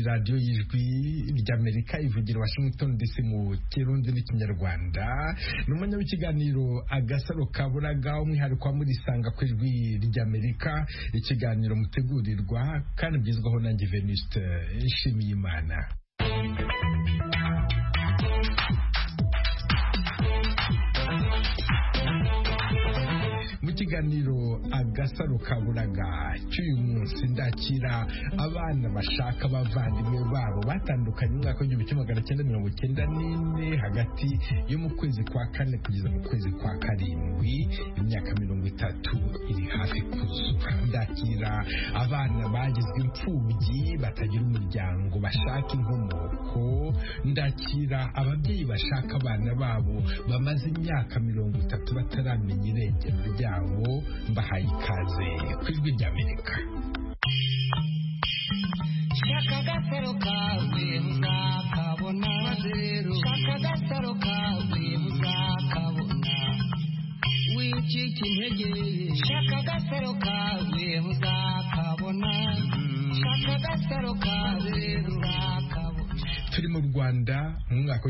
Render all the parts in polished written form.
radiyo y'ijwi ry'Amerika ivugira Washington DC mu Kirundi n'Ikinyarwanda. Ni umwanya w'ikiganiro Agasaro Kaburaga, umwihariko wa murisanga ku ijwi ry'Amerika, ikiganiro mutegurirwa kandi byizwaho nanjye Venuste Nshimiyimana. Mu kiganiro Agasaro Kaburaga cy'uyu munsi ndakira abana bashaka abavandimwe babo batandukanye mu mwaka w'1994 hagati yo mu kwezi kwa kane kugeza mu kwezi kwa karindwi, imyaka 30 iri hafi kuzura. Ndakira abana bagizwe imfubyi batagira umuryango bashaka inkomoko. Ndakira ababyeyi bashaka abana babo bamaze imyaka 30 bataramenya irengero ryabo. Mbahaye ikaze ku ijwi ry'Amerika. Shaka agasaro kawe uzakabona, shaka agasaro kawe uzakabona, wicika intege, shaka agasaro kawe uzakabona, shaka agasaro kawe uzakabona. Turi mu Rwanda mu mwaka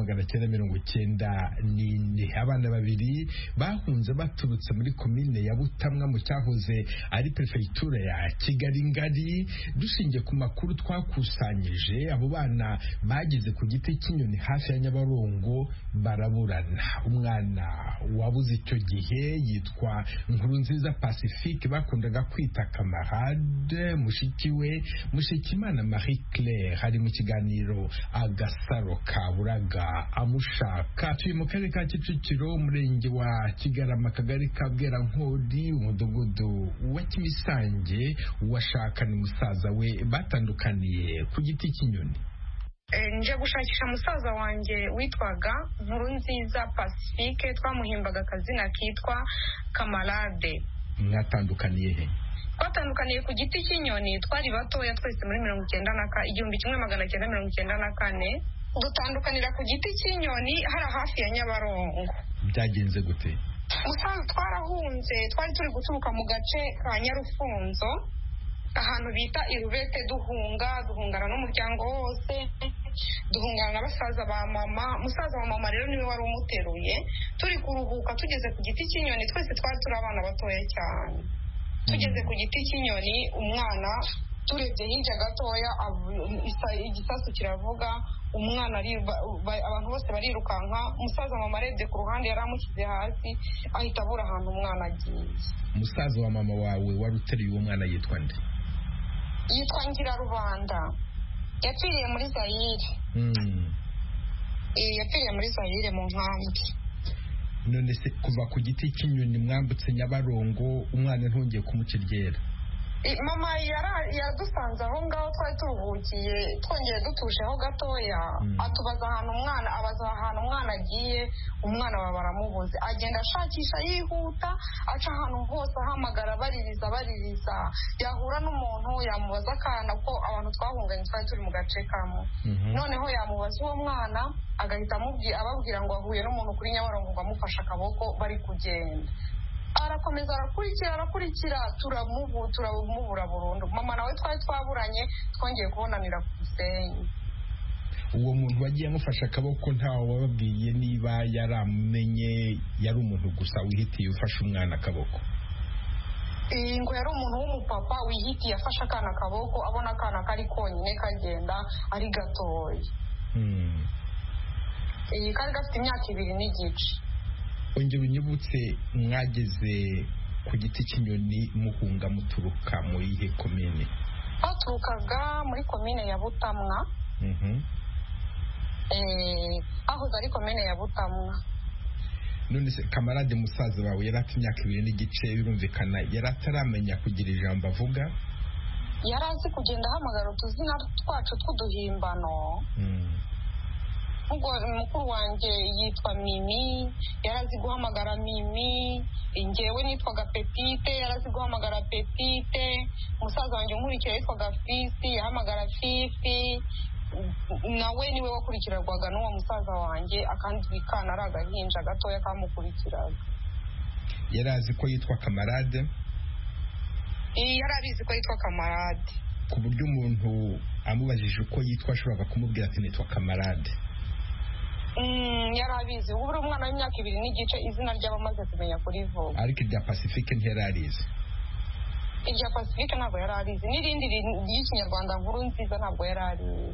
w'1994, abana babiri bahunze baturutse muri komine ya Butamwa mu cyahoze ari prefecture ya Kigali ngari. Dushingiye ku makuru twakusanyije, abo bana bageze ku giti cy'inyoni hafi ya Nyabarongo baraburana. Umwana wabuze icyo gihe yitwa Nkurunziza Pacifique, bakundaga kwita Camarade. Mushiki we Mushikimana Marie Claire hari mu kiganiro Agasaro Kaburaga amushaka. Turi mu karere ka Kicukiro, umurenge wa Kigarama, akagari ka Bwerankori, umudugudu wa Kimisange. Uwashakanye musaza we batandukaniye ku giti cy'inyoni. Nje gushakisha musaza wanjye witwaga Nkurunziza Pacifique, twamuhimbaga akazina kitwa Camarade. Mwatandukaniye he? Twatandukaniye ku giti cy'inyoni, twari batoya twese muri 1994. Dutandukanira ku giti cy'inyoni hari hafi ya Nyabarongo. Byagenze gute? Musaza twarahunze, twari turi guturuka mu gace ka Nyarufunzo ahantu bita Irubete, duhungana n'umuryango wose, duhungana na basaza ba mama. Musaza wa mama rero niwe wari umuteruye. Turi kuruhuka tugeze ku giti cy'inyoni, twese twari turi abana batoya cyane. Tugeze ku giti cy'inyoni, umwana turebye hirya gatoya igisasu kiravuga, umwana abantu bose barirukanka. Musaza mama arebye ku ruhande yari amushyize hasi, ahita abura ahantu umwana agiye. Musaza wa mama wawe wari uteruye uwo mwana yitwa nde? Yitwa Ngirarubanda, yapfiriye muri Zaire. Yapfiriye muri Zaire mu nkambi. None se kuva ku giti cy'inyoni mwambutse Nyabarongo, umwana ntongeye kumukiryera? Mama yaradusanze aho ngaho twari turuhukiye, twongeye dutusheho gatoya. Atubaza ahantu umwana, abaza ahantu umwana agiye. Umwana baba baramubuze, agenda ashakisha yihuta, aca ahantu hose ahamagara baririza. Yahura n'umuntu yamubaza akana, ko abantu twahunganye twari turi mu gace kamwe. Noneho yamubaza uwo mwana, agahita ababwira ngo ahuye n'umuntu kuri Nyabarongo ngo amufashe akaboko bari kugenda. Arakomeza arakurikira turamubura burundu. Mama nawe twari twaburanye, twongeye kubonanira ku Gisenyi. Uwo muntu wagiye amufasha akaboko ntawe wababwiye niba yaramumenye, yari umuntu gusa wihitiye ufashe umwana akaboko? Ngo yari umuntu w'umupapa wihitiye afashe akana akaboko, abona akana kari konyine kagenda ari gatoya. Kari gafite imyaka 2 n'igice. Ongera unyibutse, mwageze ku giti cy'inyoni muhunga muturuka muri ihe komine? Baturukaga muri komine ya Butamwa. Aho ari komine ya Butamwa. None se Camarade musaza wawe yari afite imyaka 2 n'igice, birumvikana yari ataramenya kugira ijambo avuga? Yari azi kugenda ahamagara utuzina twacu tw'uduhimbano. Mukuru wanjye yitwa Mimi, yarazi guhamagara Mimi. Njyewe nitwaga Petite, yarazi guhamagara Petite. Musaza wanjye nkurikira yitwaga Fisi, yahamagara Fifi. Nawe niwe wakurikirwaga n'uwo musaza wanjye, akandi bikana ari agahinja gatoya kamukurikiraga. Yarazi ko yitwa Camarade? Yarabizi ko yitwa Camarade. ku buryo umuntu amubajije uko yitwa ashobora kumubwira ati nitwa Kamarade. Yari abizi. Ubu uri umwana w'imyaka 2 n'igice izina ry'abamaze kumenya kurivuga. Ariko irya Pacifique ntiyarize. Irya Pacifique ntabwo yari arizi. N'irindi ry'ikinyarwanda nkuru nziza ntabwo yari arizi.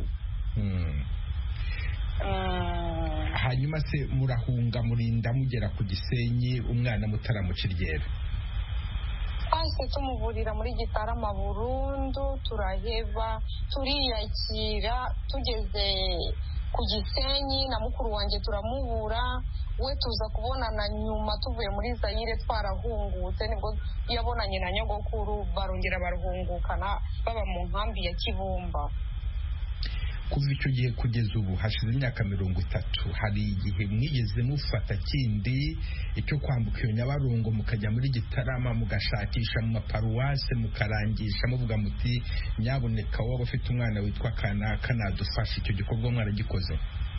Hanyuma se murahunga murinda mugera ku Gisenyi umwana mutaramuca iryera? Twahise tumuvurira muri Gitarama burundu, turaheba, turiyakira. Tugeze ku Gisenyi na mukuru wanjye turamubura, we tuza kubonana nyuma tuvuye muri Zaire twarahungutse, nibwo yabonanye na nyogokuru barongera baruhungukana baba mu nkambi ya Kibumba. Kuva icyo gihe kugeza ubu hashize imyaka 30, hari igihe mwigeze mufata kindi icyo kwambuka iyo Nyabarongo mukajya muri Gitarama mugashakisha mu maparuwase mukarangisha muvuga muti nyaboneka waba ufite umwana witwa Kanaka nadufasha? Icyo gikorwa mwaragikoze?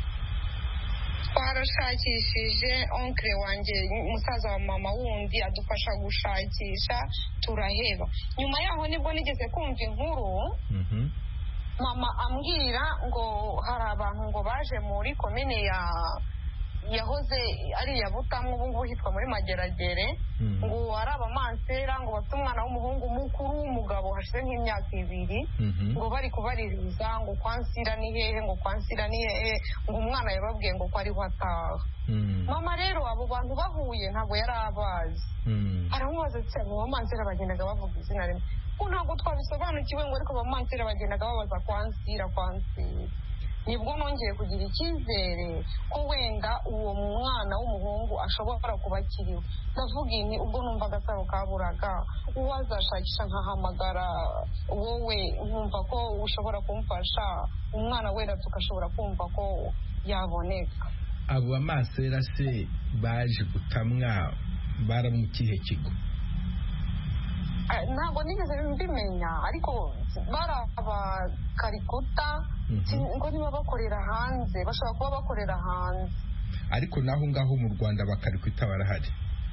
Twarashakishije, onkle wanjye musaza wa mama wundi adufasha gushakisha, turaheba. Nyuma yaho nibwo nigeze kumva inkuru mama ambwira ngo hari abantu ngo baje muri komine yahoze ari iya Butamu, ubu ngubu hitwa muri Mageragere, ngo ari abamansera ngo bafite umwana w'umuhungu mukuru w'umugabo hashize nk'imyaka 2, ngo bari kubaririza ngo kwansira ni hehe, ngo kwansira ni hehe, ngo umwana yababwiye ngo ko ariho ataha. Mama rero abo bantu bahuye ntabwo yari abazi. Aramubaza ati abo bamansera bagendaga bavuga izina rimwe, ko ntabwo twabisobanukiwe, ngo ariko abamansera bagendaga babaza kwansira. Nibwo nongeye kugira icyizere ko wenda uwo mwana w'umuhungu ashobora kuba akiriwe. Ndavuga inti ubwo numva agasaro kaburaga, uwazashakisha nkahamagara wowe nkumva ko ushobora kumfasha, umwana wenda tukashobora kumva ko yaboneka. Abo bamansera se baje gutamwa bara mu kihe kigo? Ntabwo nigeze mbimenya, ariko bari abakarikuta, ngo niba bakorera hanze, bashobora kuba bakorera hanze. Ariko naho ngaho mu Rwanda bakarikuta barahari?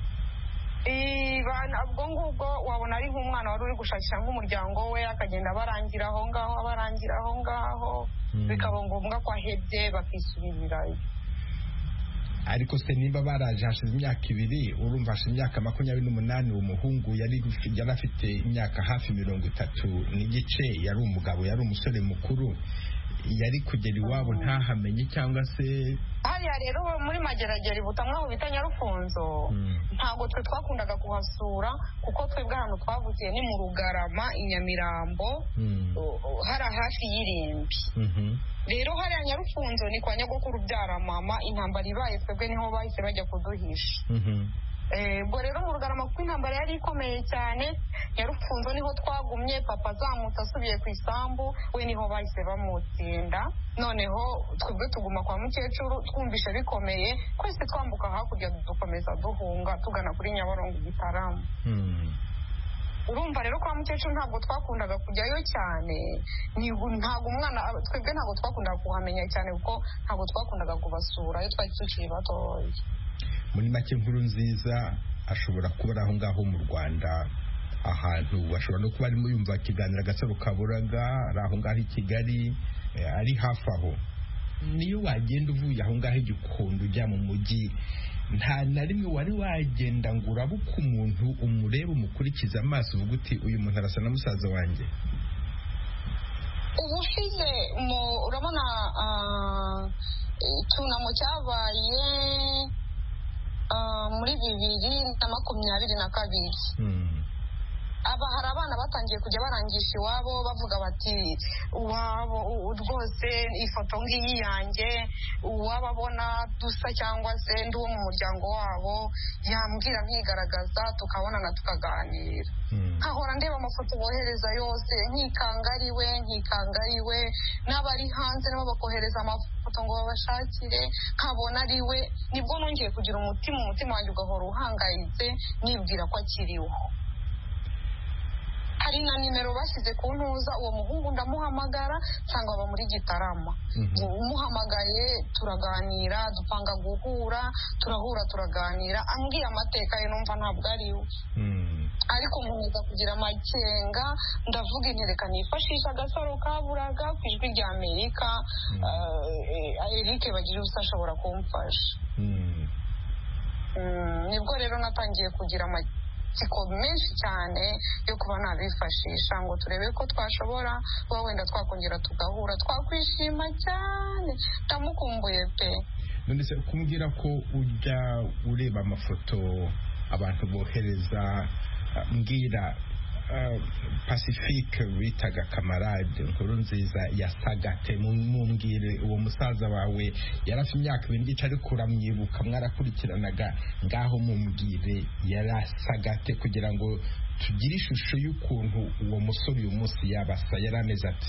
Ubwo ngubwo wabona ari nk'umwana wari uri gushakisha nk'umuryango we, akagenda barangira aho ngaho, bikaba ngombwa ko ahebye bakisubirirayo. Ariko se niba baraje hashize imyaka 2, urumva hashize imyaka 28, umuhungu yari afite imyaka hafi 30 n'igice, yari umugabo, yari umusore mukuru, yari kugera iwabo ntahamenye cyangwa se? Hariya rero muri Mageragere Butamwa aho bita Nyarufunzo, ntabwo twe twakundaga kuhasura kuko twebwe ahantu twavukiye ni mu Rugarama i Nyamirambo, hari hafi y'Irimbi. Rero hariya Nyarufunzo ni kwa nyogokuru ubyara mama, intambara ibaye twebwe niho bahise bajya kuduhisha. Ubwo rero mu Rugarama kuko intambara yari ikomeye cyane, Nyarufunzo niho twagumye, papa azamutse asubiye ku isambu, we niho bahise bamutsinda. Noneho twebwe tuguma kwa mukecuru, twumvishe bikomeye, twese twambuka hakurya dukomeza duhunga tugana kuri Nyabarongo Gitarama. Urumva rero kwa mukecuru ntabwo twakundaga kujyayo cyane, ntabwo umwana twebwe ntabwo twakundaga kuhamenya cyane kuko ntabwo twakundaga kubasura iyo twari tukiri batoya. Muri make Nkurunziza ashobora kuba aho ngaho mu Rwanda ahantu, ashobora no kuba arimo yumva ikiganiro Agasaro Kaburaga, ari aho ngaho i Kigali, ari hafi aho. Niyo wagenda uvuye aho ngaho i Gikondo ujya mu mujyi, nta na rimwe wari wagenda ngo urabuke umuntu umurebe umukurikiza amaso uvuga uti uyu muntu arasa na musaza wanjye? Ubushize urabona icyunamo cyabaye muri 2022. Hari abana batangiye kujya barangisha iwabo bavuga bati uwabo rwose ifoto ngiyi yanjye, uwababona dusa cyangwa se ndi uwo mu muryango wabo yambwira nkigaragaza tukabonana tukaganira. Nkahora ndeba amafoto bohereza yose nkikanga ari we, n'abari hanze nabo bakohereza amafoto ngo babashakire nkabona ari we. Nibwo nongeye kugira umutima wanjye ugahora uhangayitse nibwira ko akiriho. hari na nimero bashyize ku ntuza, uwo muhungu ndamuhamagara nsanga aba muri Gitarama. Muhamagaye turaganira, dupanga guhura, turahura turaganira, ambwiye amateka ye numva ntabwo ari we. Ariko nkomeza kugira amakenga, ndavuga intereka nifashisha Agasaro Kaburaga ku Ijwi rya Amerika, Eric bagira ubusa ashobora kumfasha. Nibwo rero natangiye kugira amatsiko menshi cyane yo kuba nabifashisha ngo turebe ko twashobora kuba wenda twakongera tugahura, twakwishima cyane. Ndamukumbuye pe. None se kumbwira ko ujya ureba amafoto abantu bohereza, mbwira Pacifique witaga Kamarade Nkurunziza yasagate, mumbwire uwo musaza wawe yarafite imyaka 2 ariko uramwibuka, mwarakurikiranaga, ngaho mumbwire yarasagate kugira ngo tugire ishusho y'ukuntu uwo musore uyu munsi yabasa, yarameze ati.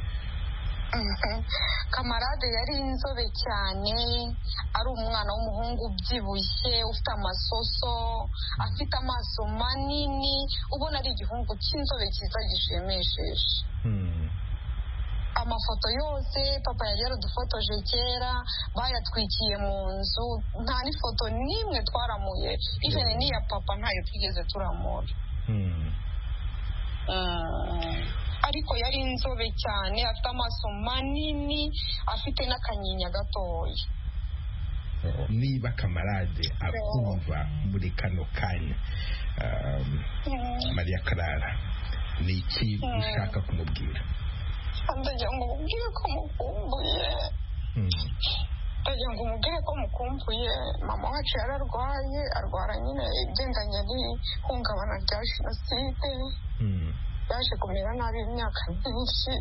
Kamarade yari inzobe cyane, ari umwana w'umuhungu ubyibushye ufite amasoso, afite amaso manini, ubona ari igihungu cy'inzobe cyiza gishimishije. Amafoto yose papa yari yaradufotoje kera, bayatwikiye mu nzu, nta n'ifoto n'imwe twaramuye, even n'iya papa ntayo twigeze turamura. Ariko yari inzobe cyane, afite amaso manini, afite n'akanyinya gatoya. Niba Kamarade akumva muri kano kanya, Maria Clara, ni iki ushaka kumubwira? Ndagira ngo mubwire ko mukumbuye. Ndagira ngo mubwire ko mukumbuye. Mama wacu yararwaye, arwara nyine igendanye n'ihungabana rya Jenoside. Yaje kumera nabi imyaka myinshi,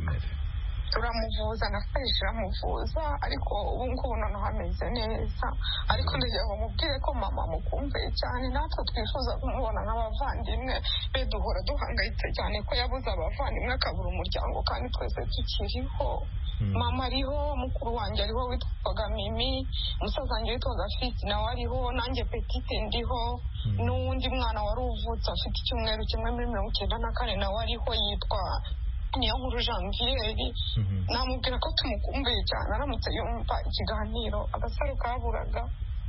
turamuvuza, nafashe iramuvuza, ariko ubu ngubu noneho ameze neza. Ariko ndagira ngo mubwire ko mama mukumbuye cyane, natwe twifuza kumubona nk'abavandimwe be, duhora duhangayitse cyane ko yabuze abavandimwe akabura umuryango, kandi twese tukiriho. Mama ariho, mukuru wanjye ariho witwaga Mimi, musaza wanjye witwaga Fiti nawe ariho, nanjye Petite ndiho, n'uwundi mwana wari uvutse afite icyumweru kimwe muri 1994 nawe ariho, yitwa Niyonkuru Janvier. Namubwira ko tumukumbuye cyane, aramutse yumva ikiganiro Agasaro Kaburaga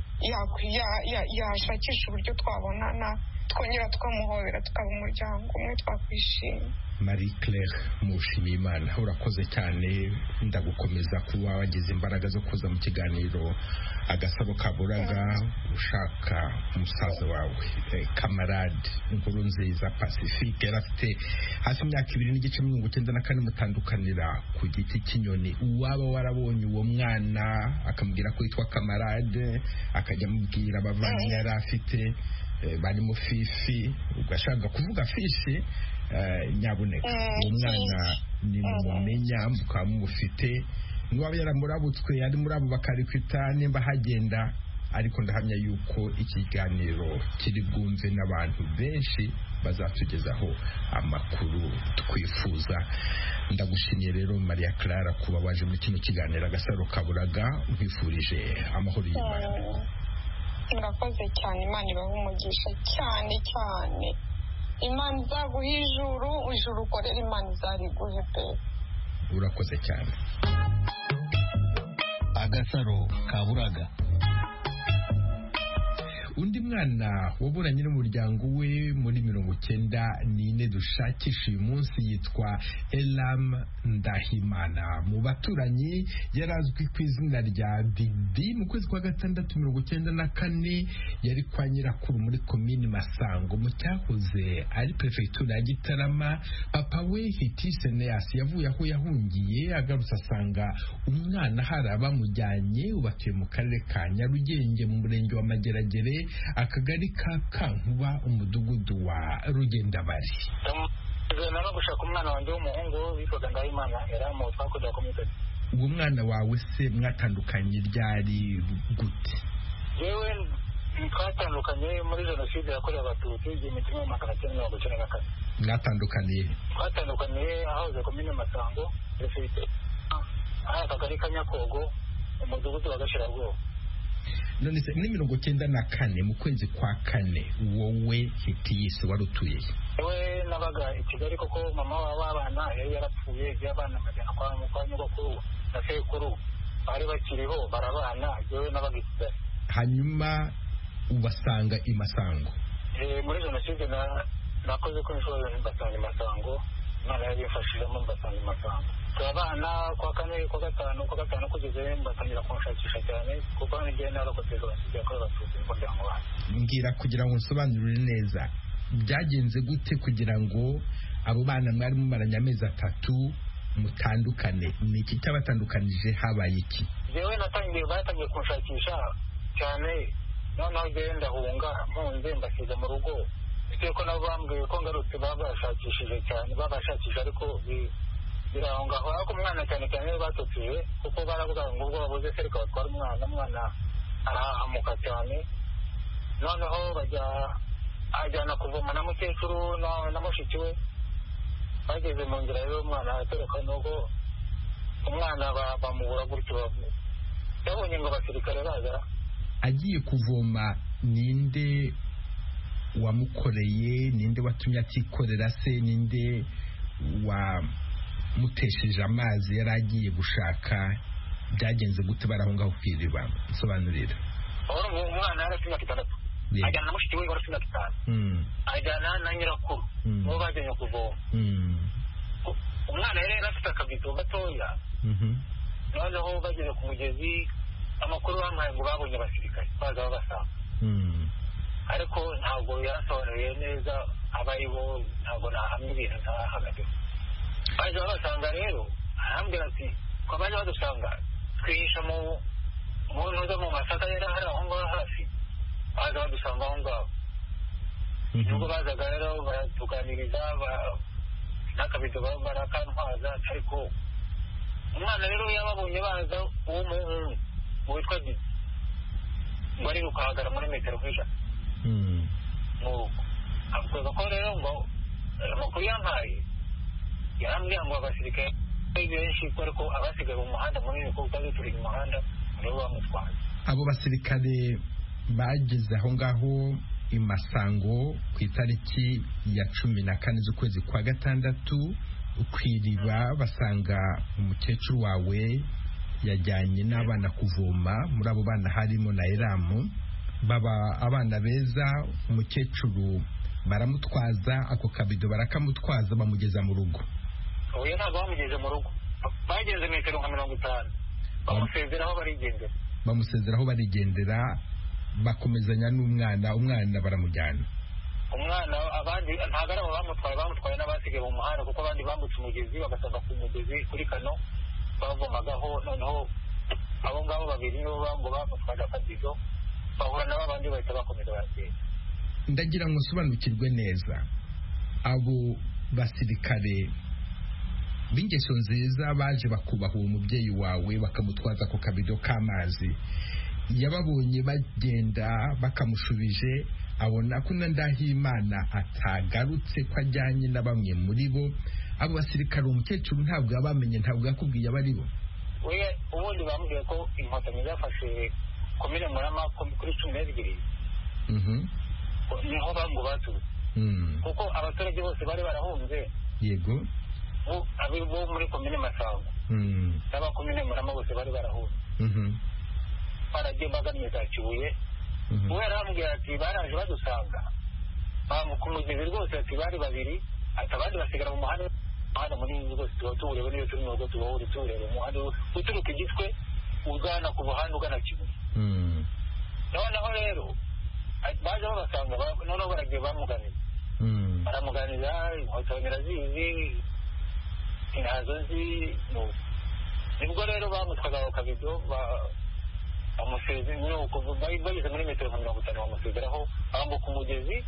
yashakisha uburyo twabonana, twongera tukamuhobera, tukaba umuryango umwe, twakwishima. Marie Claire Mushimiyimana, urakoze cyane, ndagukomeza kuba wagize imbaraga zo kuza mu kiganiro Agasaro Kaburaga ushaka umusaza wawe Kamarade Nkurunziza Pacifique. Yarafite hafi imyaka 2.94 mutandukanira ku giti cy'inyoni. Uwaba warabonye uwo mwana akamubwira ko yitwa Kamarade, akajya amubwira abavandimwe yari afite, barimo Fifi, ugashaka kuvuga Fifi, nyabuneka uwo mwana ni mumenya, mukaba mufite, niba yaramurabutswe ari muri abo bakarikwita nimba hagenda. Ariko ndahamya yuko ikiganiro kiri bwumve n'abantu benshi bazatugezaho amakuru twifuza. Ndagushimiye rero Maria Clara kuba waje muri kino kiganiro Agasaro Kaburaga, nkwifurije amahoro y'Imana. Murakoze cyane, Imana ibahe umugisha cyane cyane. Imana izaguha ijuru ukorera, Imana izariguhe pe. Urakoze cyane. Agasaro Kaburaga. Undi mwana waburanye n'umuryango we muri 94 dushakisha uyu munsi yitwa Elam Ndahimana. Mu baturanyi yarazwi ku izina rya Didi. Mu kwezi kwa 6 1994 yari kwa nyirakuru muri komini Masango mu cyahoze ari prefecture ya Gitarama. Papa we Hitise Neas yavuye aho yahungiye, agarutse asanga umwana haraba mujyanye, ubatuye mu karere ka Nyarugenge mu murenge wa Mageragere, akagari ka Kankuba, umudugudu wa Rugendabari. Nari gushaka umwana wanjye w'umuhungu witwaga Ndahimana Elamu, twakoze komite. Uwo mwana wawe se mwatandukanye ryari gute? Yewe twatandukanye muri Jenoside yakorewe Abatutsi 1994. Mwatandukaniye? Twatandukaniye ahahoze komine Masango, akagari ka Nyakogo, umudugudu wa Gashirabwoba. none se muri 94 mu kwezi kwa kane wowe Hitiyisi wari utuye we nabaga i Kigali kuko mama w'abana yari yarapfuye y'abana majana kwa nyogokuru na sekuru bari bakiriho barabana yewe nabaga i Kigali hanyuma ubasanga i Masango muri jenoside nakoze ko nshobora mbasanga i Masango Imana yabifashijemo mbasanga i Masango abana kwa kane kwa gatanu kugeze mbatangira kunshakisha cyane kuko ngiye narokoteza abasijya ko batutse umuryango wanjye mbwira kugira ngo nsobanurire neza byagenze gute kugira ngo abo bana mwari mumaranye amezi 3 mutandukane ni iki cyabatandukanije habaye iki yewe batangiye kunshakisha cyane noneho genda hunga mpunze mbasize mu rugo bitewe ko nabo bambwiye ko ngarutse babashakishije cyane babashakisha ariko birahongaho ariko umwana cyane cyane batoteye kuko baravuga ngo ubwo babuze se reka batwara umwana arahamuka cyane noneho ajyana kuvoma na mukecuru na mushiki we bageze mu nzira y'umwana atoroka nuko umwana bamubura gutyo yabonye ngo abasirikare baza agiye kuvoma ninde wamukoreye ninde watumye atikorera se ninde mutesheje amazi yari agiye gushaka byagenze gute barahungaho kwiriba sobanurira umwana yari afite 6 ajyana na mushiki we wari afite 5 ajyana na nyirakuru bo bajyanye kuvoma umwana yari afite akabido gatoya noneho bageze ku mugezi amakuru bamuhaye ngo babonye abasirikare baza babasanga ariko ntabwo yasobanuye neza abayibo ntabwo nahamye ibintu ntahagazeho baje babasanga rero arambwira ati ko baje badusanga twihisha mu ntuza mu masaka yari hari aho ngaho hafi baza badusanga aho ngaho nubwo bazaga rero baratuganiriza n'akabido barakantwaza ariko umwana rero yababonye baza uwo muhungu witwa Didi ngo ari rukahagara muri metero kw'ijana avuga ko rero ngo amakuru yampaye yarambwira ngo abasirikare benshi ariko abasigaye mu muhanda munini kuko turi mu muhanda nibo bamutwaye abo basirikare bageze aho ngaho i Masango ku itariki ya 14 z'ukwezi kwa gatandatu kwiriba basanga umukecuru wawe yajyanye n'abana kuvoma muri abo bana harimo na Elamu baba abana beza umukecuru baramutwaza ako kabido barakamutwaza bamugeza mu rugo uyu ntabwo bamugeze mu rugo bageze metero nka 50 bamusezeraho barigendera bakomezanya n'umwana baramujyana umwana abandi ntabwo ari abo bamutwaye n'abasigaye mu muhanda kuko abandi bambutse umugezi bagasanga ku mugezi kuri kano bavomagaho noneho abo ngabo babiri nibo bamutwaje akabido bahura nabo abandi bahita bakomeza baragenda ndagira ngo nsobanukirwe neza abo basirikare b'ingeso nziza baje bakubaha uwo mubyeyi wawe bakamutwaza ku kabido k'amazi yababonye bagenda bakamushubije abona ko Ndahimana atagarutse ko ajyanye na bamwe muri bo abo basirikare umukecuru ntabwo yabamenye ntabwo yakubwiye abari bo ubundi bambwiye ko inkotanyi zafashe komine Murama kuri 12 niho bangu baturutse kuko abaturage bose bari barahunze yego bo muri komine Masango n'abakomine Murama bose bari barahunze baragiye bagamye za Kibuye we yarambwira ati baraje badusanga bamukumugeze rwose ati bari babiri ati abandi basigara mu muhanda munini rwose tuwurebe niyo turi mu rugo tubahuri turebe umuhanda uturuka igitwe ugana ku buhanda ugana Kibuye noneho rero baje babasanga noneho baragiye baramuganira inkotanyi zizi ntazo nzi nibwo rero bamutwaga ako kabido bamuseze bageze muri metero 50 bamusezeraho bambuka umugezi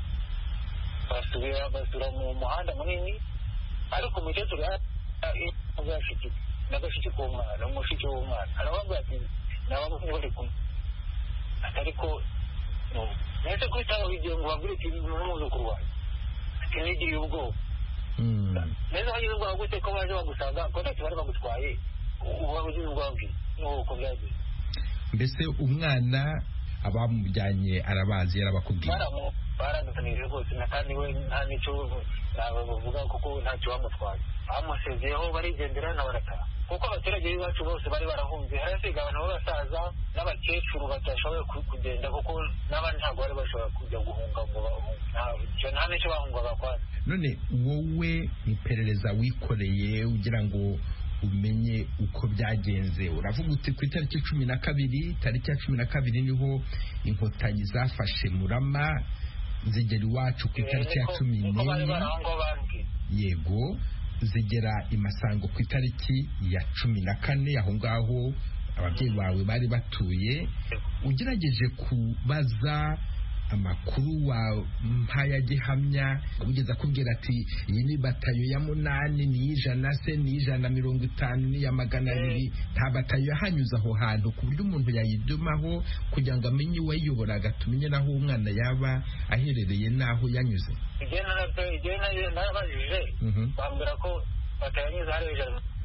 basubira mu muhanda munini ariko umukecuru n'agashiki k'umwana umushiki w'umwana arababwira ati nababonye bari kumwe ariko nese kwitaho igihe ngo babwire ati n'umwuzukuru wawe ati nigiriye ubwoba neza wagize ubwoba gute ko baje bagusanga ko ntacyo bari bagutwaye uba ugize ubwoba bwiza n'uko byagiye mbese umwana abamujyanye arabazi yarabakubwiye baradutanije rwose kandi we nta n'icyo bavuga kuko ntacyo bamutwaye bamusezeyeho barigendera n'abarataha kuko abaturage b'iwacu bose bari barahunze harasiga abantu b'abasaza n'abakecuru batashoboye kugenda kuko n'abandi ntabwo bari bashobora kujya guhunga ngo nta n'icyo bahunga bakwana. None wowe iperereza wikoreye ugira ngo umenye uko byagenze uravuga uti ku itariki 12 tariki ya 12 niho inkotanyi zafashe Murama zigera iwacu ku itariki ya 14 yego zigera Imasango ku itariki ya 14 aho ngaho ababyeyi bawe bari batuye. Ugerageje kubaza amakuru wa mpaya gihamya ugeza kubwira ati iyi ni batayo ya 8 ni 100 se ni 150 ni ya 200 nta batayo yahanyuze aho hantu ku buryo umuntu yayidumaho kugira ngo amenye wayoboraga tumenye naho umwana yaba aherereye naho yanyuze. Igena nabajije bambira ko batayo yanyuze hari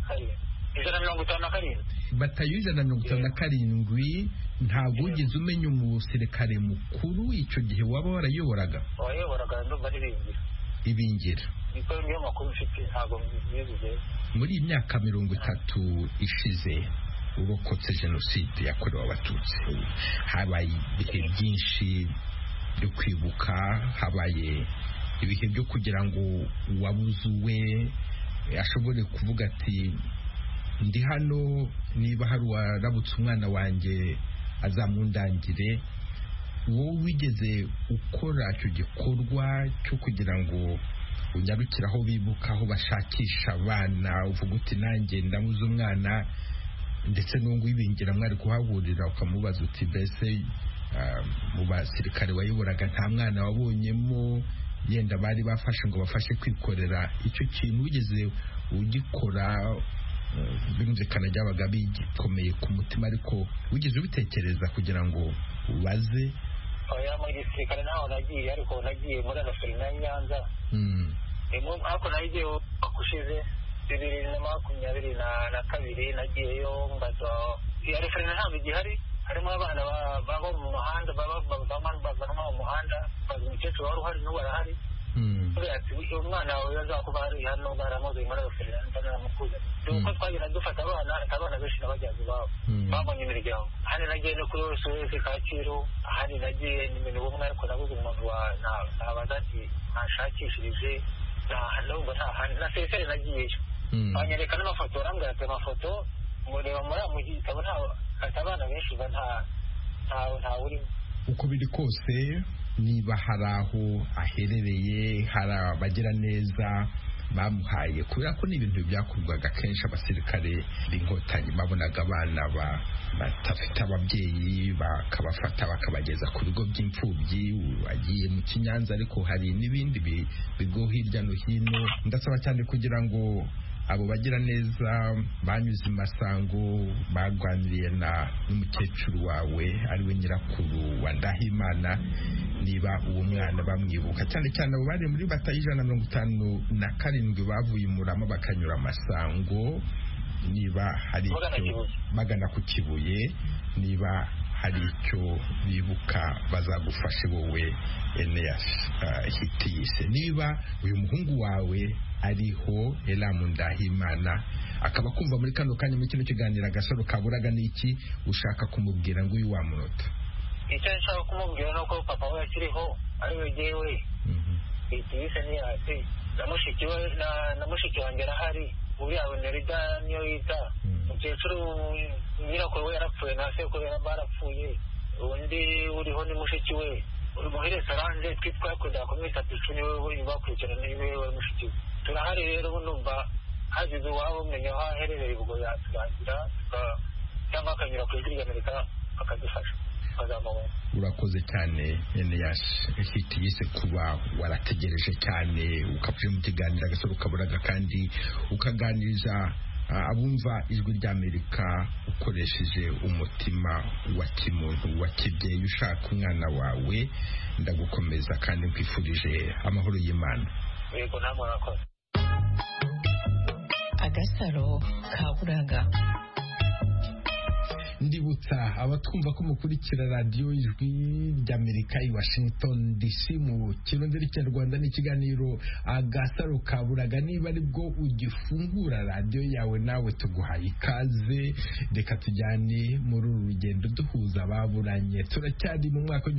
157 batayo 157 ntabwo ugeze umenya umusirikare mukuru icyo gihe waba warayoboraga ndumva ari Ibingira niko niyo makuru mfite ntabwo mbizi. muri iyi myaka 30 ishize urokotse jenoside yakorewe abatutsi habaye ibihe byinshi byo kwibuka habaye ibihe byo kugira ngo uwabuzuwe ashobore kuvuga ati ndi hano niba hari warabutse umwana wanjye azamundangire. Wowe wigeze ukora icyo gikorwa cyo kugira ngo unyarukire aho bibuka aho bashakisha abana uvuga uti nanjye ndabuze umwana ndetse n'ubwo Ibingira mwari kuhahurira ukamubaza uti mbese mu basirikare wayoboraga nta mwana wabonyemo yenda bari bafashe ngo bafashe kwikorera icyo kintu wigeze ugikora birumvikana byabaga bigikomeye ku mutima ariko wigeze ubitekereza kugira ngo ubaze? Oya mu gisirikare naho nagiye ariko nagiye muri Referina y'Inyanza ariko nagiye bakushize 2022 nagiyeyo mbaza iya Referina ntabwo igihari harimo abana baba mu muhanda bava mu muhanda umukecuru wari uhari n'ubu arahari umwana wawe yazakuba hari hano baramuze muri Referina ndanamukuze nuko twagenda dufata abana benshi n'abajyazi babo babonye imiryango hano nagiye no kuri Suwezi Kacyiru ahandi nagiye n'ibintu bumwe ariko nabuze umuntu nabaza ati nashakishirije nubwo nta handi na sesere nagiyeyo banyereka n'amafoto barambwira ati amafoto mureba muri mu gitabo nta abana benshi nta urimo. Uko biri kose niba hari aho aherereye hari abagira neza bamuhaye kubera ko n'ibintu byakorwaga kenshi abasirikare b'inkotanyi babonaga abana batafite ababyeyi bakabafata bakabageza ku bigo by'imfubyi agiye mu Kinyanza ariko hari n'ibindi bigo hirya no hino. Ndasaba cyane kugira ngo abo bagira neza banyuze Imasango barwaniriye n'umukecuru wawe ariwe nyirakuru wa Ndahimana niba uwo mwana bamwibuka cyane cyane abo bari muri batayo 157 bavuye Murama bakanyura Amasango niba hari icyo bagana ku Kibuye niba hari icyo bibuka bazagufashe wowe Eneas Hitiyise niba uyu muhungu wawe ariho Elamu Ndahimana akaba kumva muri kano kanya muri kino kiganiro Agasaro Kaburaga n'iki ushaka kumubwira ngo uyu wamunota? Icyo nshaka kumubwira nuko papa we akiriho ari we jewe Hitiyise ni ati na mushiki wanjye arahari uriya Nerida niyo yita umukecuru nyirakuru we yarapfuye na sekuru barapfuye undi uriho ni mushiki we muhere Saranje twitwa kujya kumwita Pichu niwe bakurikirana niwe mushiki we turahari rero numva hagize uwabo umenya aho aherereye ubwo yaturangira cyangwa akanyura ku ijwi ry'Amerika akadufasha tukazamubona. Urakoze cyane Eneas Hitiyise kuba warategereje cyane ukapfira mu kiganiro Agasaro Kaburaga kandi ukaganiriza abumva ijwi ry'Amerika ukoresheje umutima wa kimuntu wa kibyeyi ushaka umwana wawe. Ndagukomeza kandi nkwifurije amahoro y'Imana. Yego namwe murakoze. Agasaro Kaburaga. ndibutsa abatwumva ko mukurikira radiyo ijwi ry'Amerika i Washington DC mu kirundi cy'Rwanda n'ikiganiro Agasaro Kaburaga. Niba aribwo ugifungura radiyo yawe nawe tuguhaye ikaze, reka tujyane muri uru rugendo duhuza ababuranye. Turacyari mu mwaka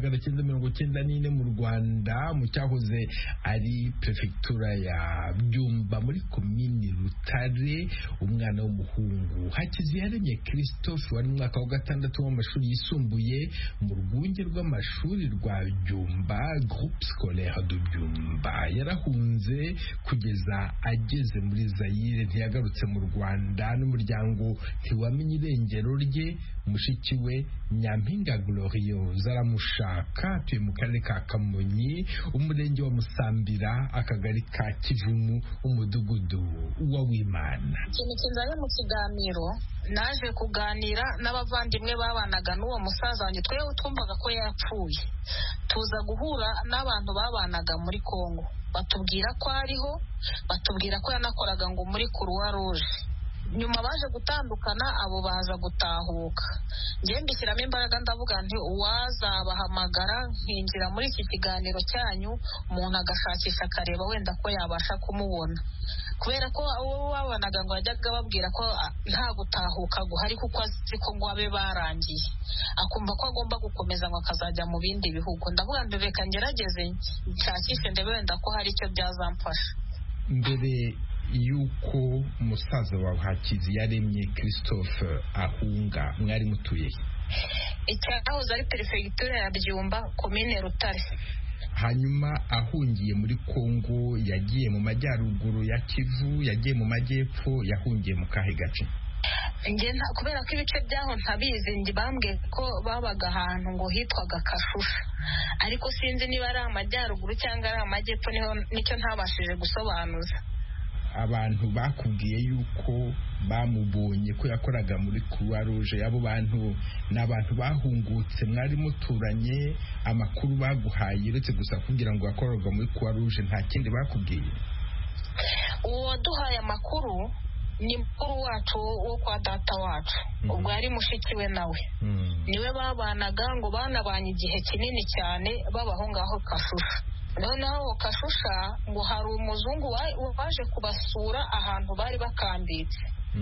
w'1994 mu Rwanda, mu cyahoze ari prefectura ya Byumba muri komini Rutare. Umwana w'umuhungu Hakiziyaremye Christophe wari mu mwaka wa 6 w'amashuri yisumbuye mu rwunge rw'amashuri rwa Byumba, Groupe Scolaire de Byumba, yarahunze kugeza ageze muri Zaire. Ntiyagarutse mu Rwanda, n'umuryango ntiwamenye irengero rye. Mushiki we Nyampinga Gloriose aramushaka, atuye mu karere ka Kamonyi, umurenge wa Musambira, akagari ka Kivumu, umudugudu wa Wimana. Ikintu kinzanye mu kiganiro, naje kuganira n'abavandimwe babanaga n'uwo musaza wanjye. Twewe twumvaga ko yapfuye, tuza guhura n'abantu babanaga muri Kongo, batubwira ko ariho, batubwira ko yanakoraga ngo muri Croix Rouge. Nyuma baje gutandukana, abo baza gutahuka. Ngiye mbishyiramo imbaraga, ndavuga nti uwazabahamagara nkinjira muri iki kiganiro cyanyu, umuntu agashakisha akareba wenda ko yabasha kumubona, kubera ko abo babanaga ngo yajyaga babwira ko nta gutahuka guhari kuko azi ko ngo abe barangiye, akumva ko agomba gukomeza ngo akazajya mu bindi bihugu. Ndavuga nti reka ngerageze nshakishe ndebe wenda ko hari icyo byazamfasha. Mbere yuko umusaza wawe Hakiziyaremye Christophe ahunga, mwari mutuye icyahoze ari perefegitura ya Byumba, komine Rutare. Hanyuma ahungiye muri Kongo, yagiye mu majyaruguru ya Kivu, yagiye mu majyepfo, yahungiye mu kahe gace? Kubera ko ibice byaho ntabizi, ndi bambwiye ko babaga ahantu ngo hitwaga Kashusha, ariko sinzi niba ari amajyaruguru cyangwa ari amajyepfo, nicyo ntabashije gusobanuza. Abantu bakubwiye yuko bamubonye ko yakoraga muri Croix Rouge, abo bantu n'abantu bahungutse mwari muturanye? Amakuru baguhaye uretse gusa kugira ngo yakoraga muri Croix Rouge, nta kindi bakubwiye? Uwo duhaye amakuru ni mukuru wacu wo kwa data wacu, ubwo ari mushiki we nawe niwe babanaga, ngo banabanye igihe kinini cyane babaho ngaho Kashusha. Noneho Kashusha ngo hari umuzungu waje kubasura ahantu bari bakambitse.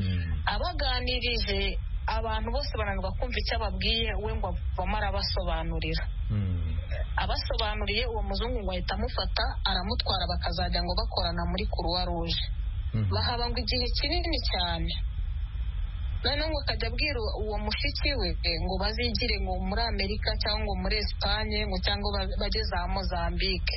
Abaganirije abantu bose bananirwa kumva icyo ababwiye, we ngo avamo arabasobanurira. Abasobanuriye uwo muzungu ngo ahita amufata aramutwara, bakazajya ngo bakorana muri Croix Rouge. Bahaba ngo igihe kinini cyane. Noneho ngo akajya abwira uwo mushiki we ngo bazigire ngo muri Amerika cyangwa ngo muri Espagne ngo cyangwa bajye za Mozambique.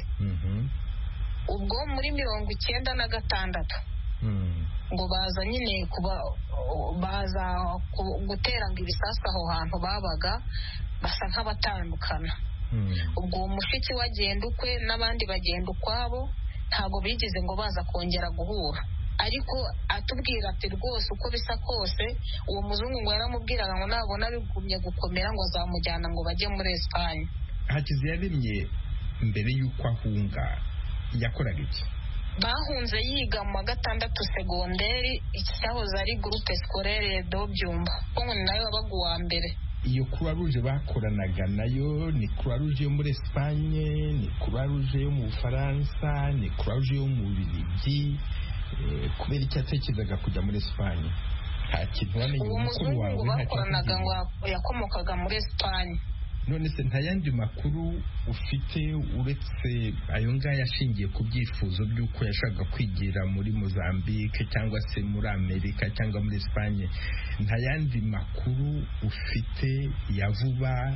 Ubwo muri 1996 ngo baza nyine baza gutera ngo ibisasu aho hantu babaga, basa nk'abatandukana. Ubwo uwo mushiki we agenda ukwe n'abandi bagenda ukwabo, ntabwo bigeze ngo baza kongera guhura. Ariko atubwira ati rwose uko bisa kose uwo muzungu ngo yaramubwiraga ngo nabona bigumye gukomera ngo azamujyana ngo bajye muri Espagne. Hakiziyaremye mbere y'uko ahunga yakoraga iki? Bahunze yiga mu wa 6 segonderi, iki cyahoze ari Groupe Scolaire de Byumba, ngo nayo wabaga uwa mbere. Iyo Croix Rouge bakoranaga nayo ni Croix Rouge yo muri Espagne, ni Croix Rouge yo mu Bufaransa, ni Croix Rouge yo mu Bubiligi? Kubera icyo atekerezaga kujya muri Espagne? Nta kintu wamenye umukuru wawe? Bakoranaga ngo yakomokaga muri Espagne. None se nta yandi makuru ufite uretse ayo ngaya ashingiye ku byifuzo by'uko yashaka kwigira muri Mozambique cyangwa se muri Amerika cyangwa muri Espagne? Nta yandi makuru ufite ya vuba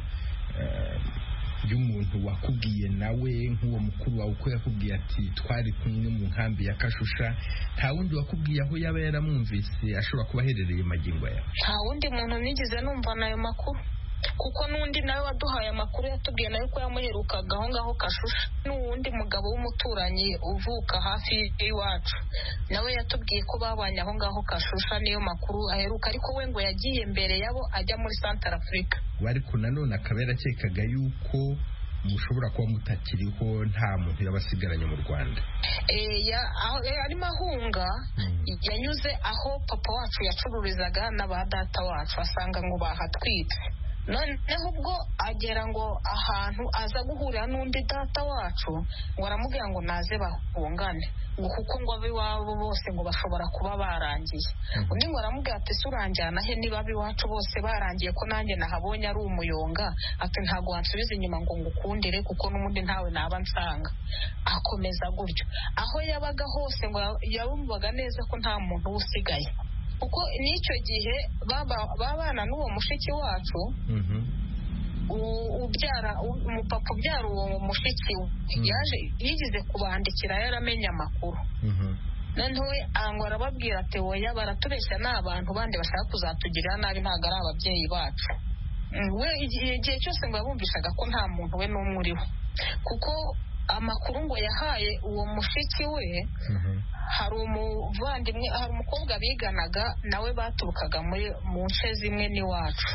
y'umuntu wakubwiye nawe nk'uwo mukuru wawe uko yakubwiye ati twari kumwe mu nkambi ya Kashusha? Nta wundi wakubwiye aho yaba yaramwumvise ashobora kuba aherereye magingo aya? Nta wundi muntu nigeze numva nayo makuru, kuko n'undi nawe waduhaye amakuru yatubwiye nawe ko yamuherukaga aho ngaho Kashusha. N'uwundi mugabo w'umuturanyi uvuka hafi y'iwacu nawe yatubwiye ko babanye aho ngaho Kashusha, niyo makuru aheruka. Ariko we ngo yagiye mbere yabo ajya muri Central Africa. Ariko nanone akaba yarakekaga yuko mushobora kuba mutakiriho nta muntu yabasigaranye mu Rwanda. Arimo ahunga yanyuze aho papa wacu yacururizaga n'aba data wacu asanga ngo bahatwitse, noneho ubwo agera ngo ahantu aza guhurira n'undi data wacu ngo aramubwira ngo naze bahungane ngo kuko ngo ab'iwabo bose ngo bashobora kuba barangiye. Undi ngo aramubwira ati se uranjyana he niba ab'iwacu bose barangiye ko nanjye nahabonye ari umuyonga, ati ntabwo wansubiza inyuma ngo ngukundire kuko n'ubundi ntawe naba nsanga. Akomeza gutyo aho yabaga hose ngo yabumvaga neza ko nta muntu usigaye, kuko n'icyo gihe babana n'uwo mushiki wacu umupapa ubyara uwo mushiki yaje yigize kubandikira yaramenye amakuru, noneho we ngo arababwira ati oya baratubeshya n'abantu bandi bashaka kuzatugirira nabi ntabwo ari ababyeyi bacu. We igihe cyose ngo yabumvishaga ko nta muntu we n'umwe uriho, kuko amakuru ngo yahaye uwo mushiki we hari umuvandimwe, hari umukobwa biganaga nawe baturukaga mu nce zimwe n'iwacu,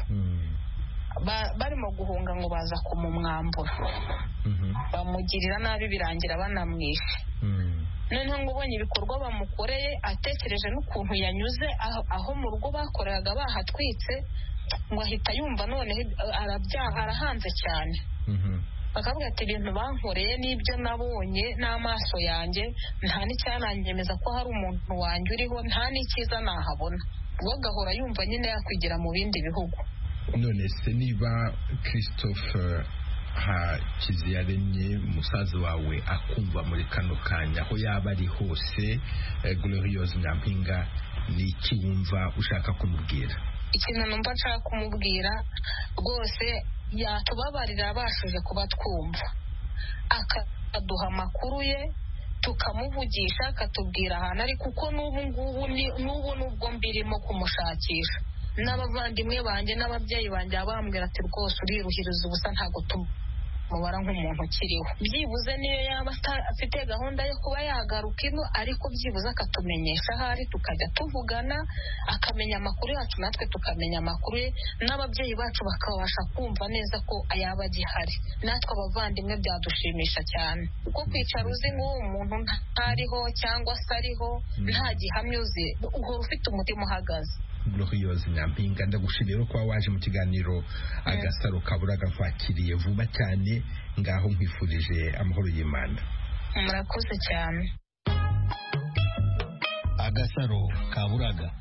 barimo guhunga ngo baza kumumwambura bamugirira nabi birangira banamwishe. Noneho ngo ubonye ibikorwa bamukoreye atekereje n'ukuntu yanyuze aho mu rugo bakoreraga bahatwitse, ngo ahita yumva noneho arahanze cyane. Bakavuga ati ibintu bankoreye n'ibyo nabonye n'amaso yanjye nta n'icyananyemeza ko hari umuntu wanjye uriho, nta n'icyiza nahabona. Ubwo agahora yumva nyine yakwigira mu bindi bihugu. None se niba Christophe Hakiziyaremye musaza wawe akumva muri kano kanya aho yaba ari hose, Gloriose Nyampinga ni iki wumva ushaka kumubwira? Ikintu numva nshaka kumubwira rwose yatubabarira abashije kuba twumva, akaduha amakuru ye tukamuvugisha akatubwira ahantu ari, kuko n'ubu nubwo mbirimo kumushakisha n'abavandimwe banjye n'ababyeyi banjye bambwira ati rwose uriruhiriza ubusa ntabwo tumubara nk'umuntu ukiriho. Byibuze niyo yaba afite gahunda yo kuba yagaruka ino, ariko byibuze akatumenyesha ahari tukajya tuvugana, akamenya amakuru yacu natwe tukamenya amakuru ye, n'ababyeyi bacu bakabasha kumva neza ko yaba agihari. Natwe abavandimwe byadushimisha cyane, kuko kwicara uzi ngo umuntu ntariho cyangwa se ariho nta gihamya uzi, uhora ufite umutima uhagaze. Gloriose Nyampinga, ndagushimira ko waje mu kiganiro Agasaro Kaburaga, kwakiriye vuba cyane, ngaho nkwifurije amahoro y'Imana. Murakoze cyane. Agasaro Kaburaga.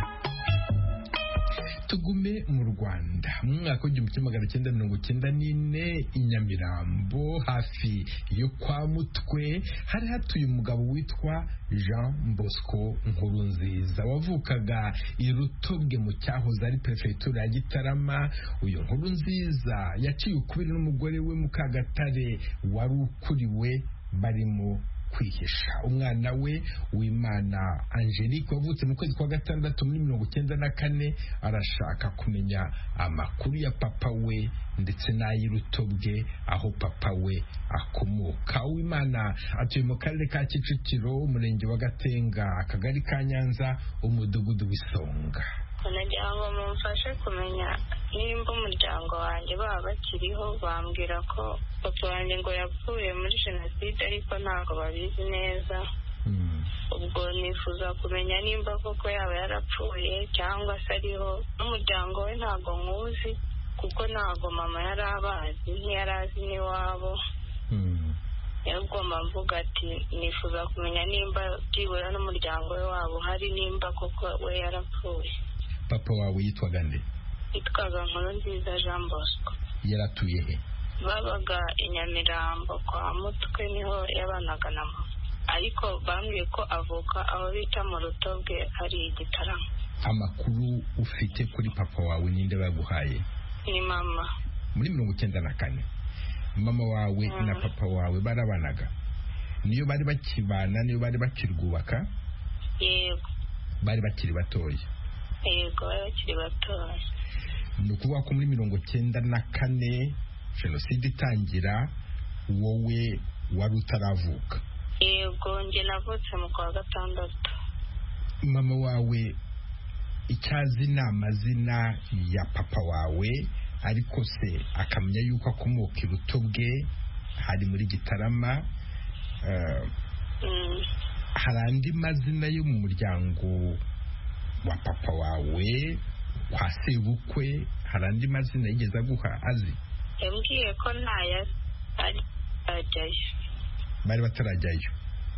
Tugume mu Rwanda. Mu mwaka w'igihumbi kimwe magana cyenda mirongo icyenda n'ine i Nyamirambo hafi yo kwa Mutwe hari hatuye umugabo witwa Jean Bosco Nkurunziza wavukaga i Rutobwe mu cyahoze ari perefegitura ya Gitarama. Uyu Nkurunziza yaciye ukubiri n'umugore we Mukagatare wari ukuriwe barimo kwihisha. Umwana we Uwimana Angelique wavutse mu kwezi kwa gatandatu muri 1994 arashaka kumenya amakuru ya papa we ndetse n'ay'Irutobwe aho papa we akomoka. Uwimana atuye mu karere ka Kicukiro, umurenge wa Gatenga, akagari ka Nyanza, umudugudu w'Isonga. nagira ngo mumfashe kumenya nimba umuryango wanjye baba bakiriho. Bambwira ko papa wanjye ngo yapfuye muri jenoside ariko ntabwo babizi neza. Ubwo nifuza kumenya nimba koko yaba yarapfuye cyangwa se ariho. N'umuryango we ntabwo nkuzi kuko ntabwo mama yari abazi, ntiyari azi n'iwabo. Yagomba mvuga ati nifuza kumenya nimba byibura n'umuryango we wabo hari, nimba koko we yarapfuye. Papa wawe yitwaga nde? Yitwaga Nkurunziza Jean Bosco. Yaratuye he? Babaga i Nyamirambo kwa Mutwe, niho yabanaga na mama, ariko bambwiye ko avuka aho bita mu Rutobwe hari Igitaramo. Amakuru ufite kuri papa wawe ninde baguhaye? Ni mama. Muri 1994 mama wawe na papa wawe barabanaga? Niyo bari bakibana, niyo bari bakirwubaka? Yego. Bari bakiri batoya? Yego, bari bakiri batoya. Ni ukuvuga ko muri 1994 jenoside itangira wowe wari utaravuka? Yego, njye navutse mu kwa gatandatu. Mama wawe icyazi n'amazina ya papa wawe ariko se akamenya yuko akomoka i Rutobwe hari muri Gitarama. Hari andi mazina yo mu muryango wa papa wawe kwa sebukwe, hari andi mazina yigeze aguha azi? Yambwiye ko ntaya ari ajyayo. Bari batarajyayo?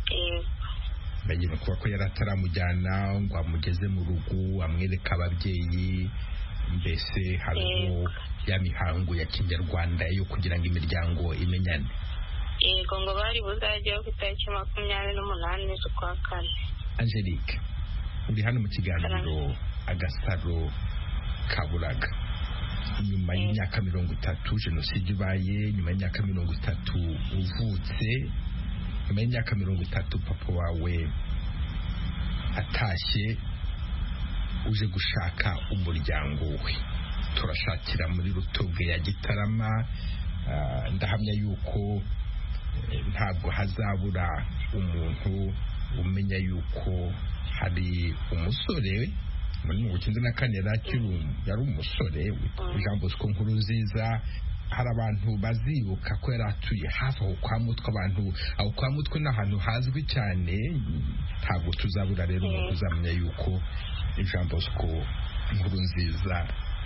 Bagiye kuba ko yari ataramujyana ngo amugeze mu rugo amwereka ababyeyi, mbese hariho ya mihango ya kinyarwanda yo kugira ngo imiryango imenyane. Yego, ngo bari buzajyayo ku itariki 28 z'ukwa kane. Angelique, uri hano mu kiganiro Agasaro Kaburaga. Nyuma y'imyaka 30 jenoside ibaye, nyuma y'imyaka 30 uvutse, nyuma y'imyaka 30 papa wawe atashye, uje gushaka umuryango we. Turashakira muri Rutobwe ya Gitarama. Ndahamya yuko ntabwo hazabura umuntu umenya yuko hari umusore muri 1994 yari umusore Jean Bosco Nkurunziza. Hari abantu bazibuka ko yari atuye hafi aho kwa Mutwe. Abantu aho kwa Mutwe n'ahantu hazwi cyane. Ntabwo tuzabura rero umuntu uzamenya yuko Jean Bosco Nkurunziza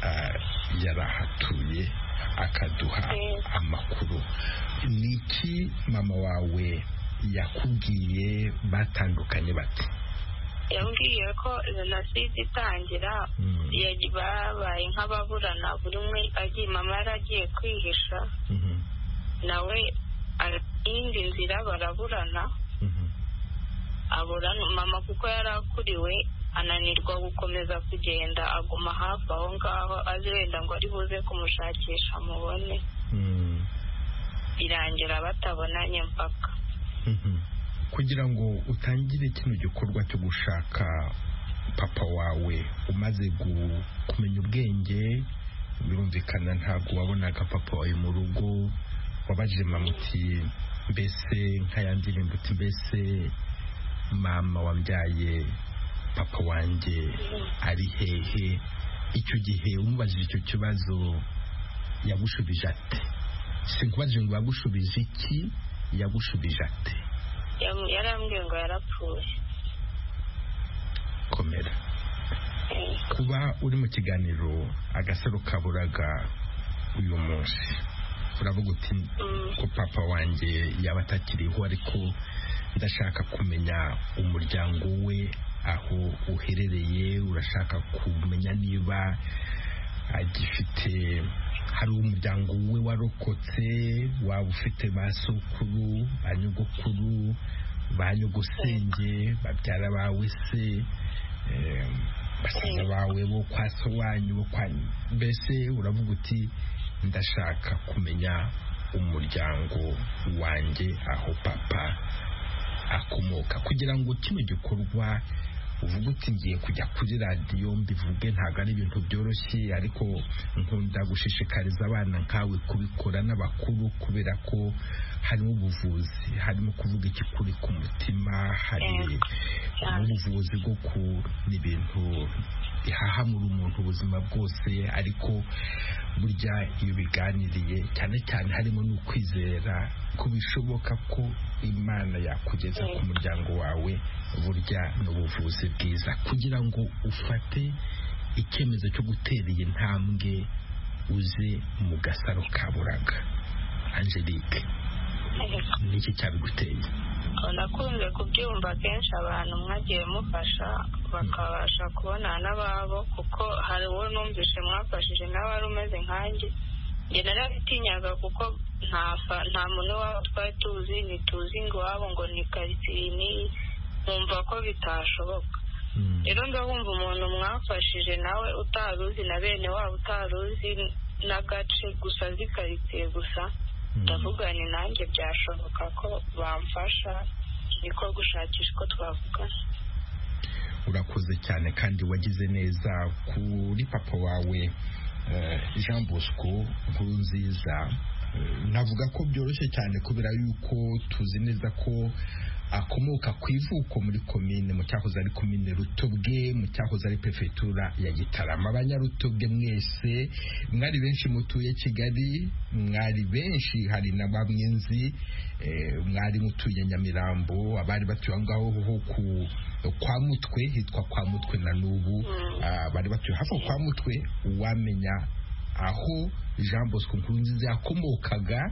yarahatuye akaduha amakuru. Niki mama wawe yakubwiye batandukanye bati? Yambwiye ko jenoside itangira babaye nk'ababurana, buri umwe agiye, mama yaragiye kwihisha, nawe indi nzira baraburana. Aburana mama kuko yari akuriwe, ananirwa gukomeza kugenda, aguma hafi aho ngaho azi wenda ngo ari buze kumushakisha mubone. Birangira batabonanye mpaka. Kugira ngo utangire kino gikorwa cyo gushaka papa wawe, umaze kumenya ubwenge, birumvikana ntabwo wabonaga papa wawe mu rugo. Wabajije mama uti mbese nk'ayandi mbuti, mbese mama wambyaye papa wanjye ari hehe? Icyo gihe umubajije icyo kibazo yagushubije ate? Sinkubajije ngo yagushubije iki, yagushubije ate? Yarambwiye ngo yarapfuye. Komera. Kuba uri mu kiganiro Agasaro Kaburaga uyu munsi, uravuga uti ko papa wanjye yaba atakiriho, ariko ndashaka kumenya umuryango we aho uherereye. Urashaka kumenya niba agifite, hari umuryango we warokotse, waba ufite ba sokuru, ba nyogokuru, ba nyogosenge, babyara bawe se, basaza bawe bo kwa so wanyu, bo kwa, mbese uravuga uti ndashaka kumenya umuryango wanjye aho papa akomoka. Kugira ngo kino gikorwa uvuga uti ngiye kujya kuri radiyo mbivuge, ntabwo ari ibintu byoroshye, ariko nkunda gushishikariza abana nkawe kubikora n'abakuru, kubera ko harimo ubuvuzi, harimo kuvuga ikikuri ku mutima, hari ubuvuzi bwo n'ibintu bihahamura umuntu ubuzima bwose. Ariko burya iyo biganiriye, cyane cyane harimo n'ukwizera ko bishoboka ko Imana yakugeza ku muryango wawe, burya n'ubuvuzi bwiza. Kugira ngo ufate icyemezo cyo gutera iyi ntambwe uze mu Gasaro Kaburaga, Angelique, niki cyabiguteye? Nakunze kubyumva kenshi abantu mwagiye mufasha bakabasha kubona n'ababo, kuko hari uwo numvise mwafashije nawe wari umeze nkanjye. Njye narabitinyaga kuko nta muntu wabo twari tuzi, ntituzi ngo iwabo ngo ni karitsiye, nkumva ko bitashoboka. Rero ndabumva umuntu mwafashije nawe utaruzi, na bene wabo utaruzi n'agace gusa, azi karitsiye gusa, ndavuga ni nanjye byashoboka ko bamfasha, niko gushakisha uko twavugana. Urakoze cyane kandi wagize neza kuri papa wawe Jean Bosco Nkurunziza. Navuga ko byoroshye cyane kubera yuko tuzi neza ko akomoka ku ivuko muri komine mu cyahoze ari komine Rutobwe mu cyahoze ari prefectura ya Gitarama. Abanyarutobwe mwese mwari benshi mutuye Kigali, mwari benshi hari na bamwe nzi mwari mutuye Nyamirambo, abari batuye ngaho ho kwa Mutwe, hitwa kwa Mutwe na nubu bari batuye hafi kwa Mutwe. Uwamenya aho Jean Bosco Nkurunziza yakomokaga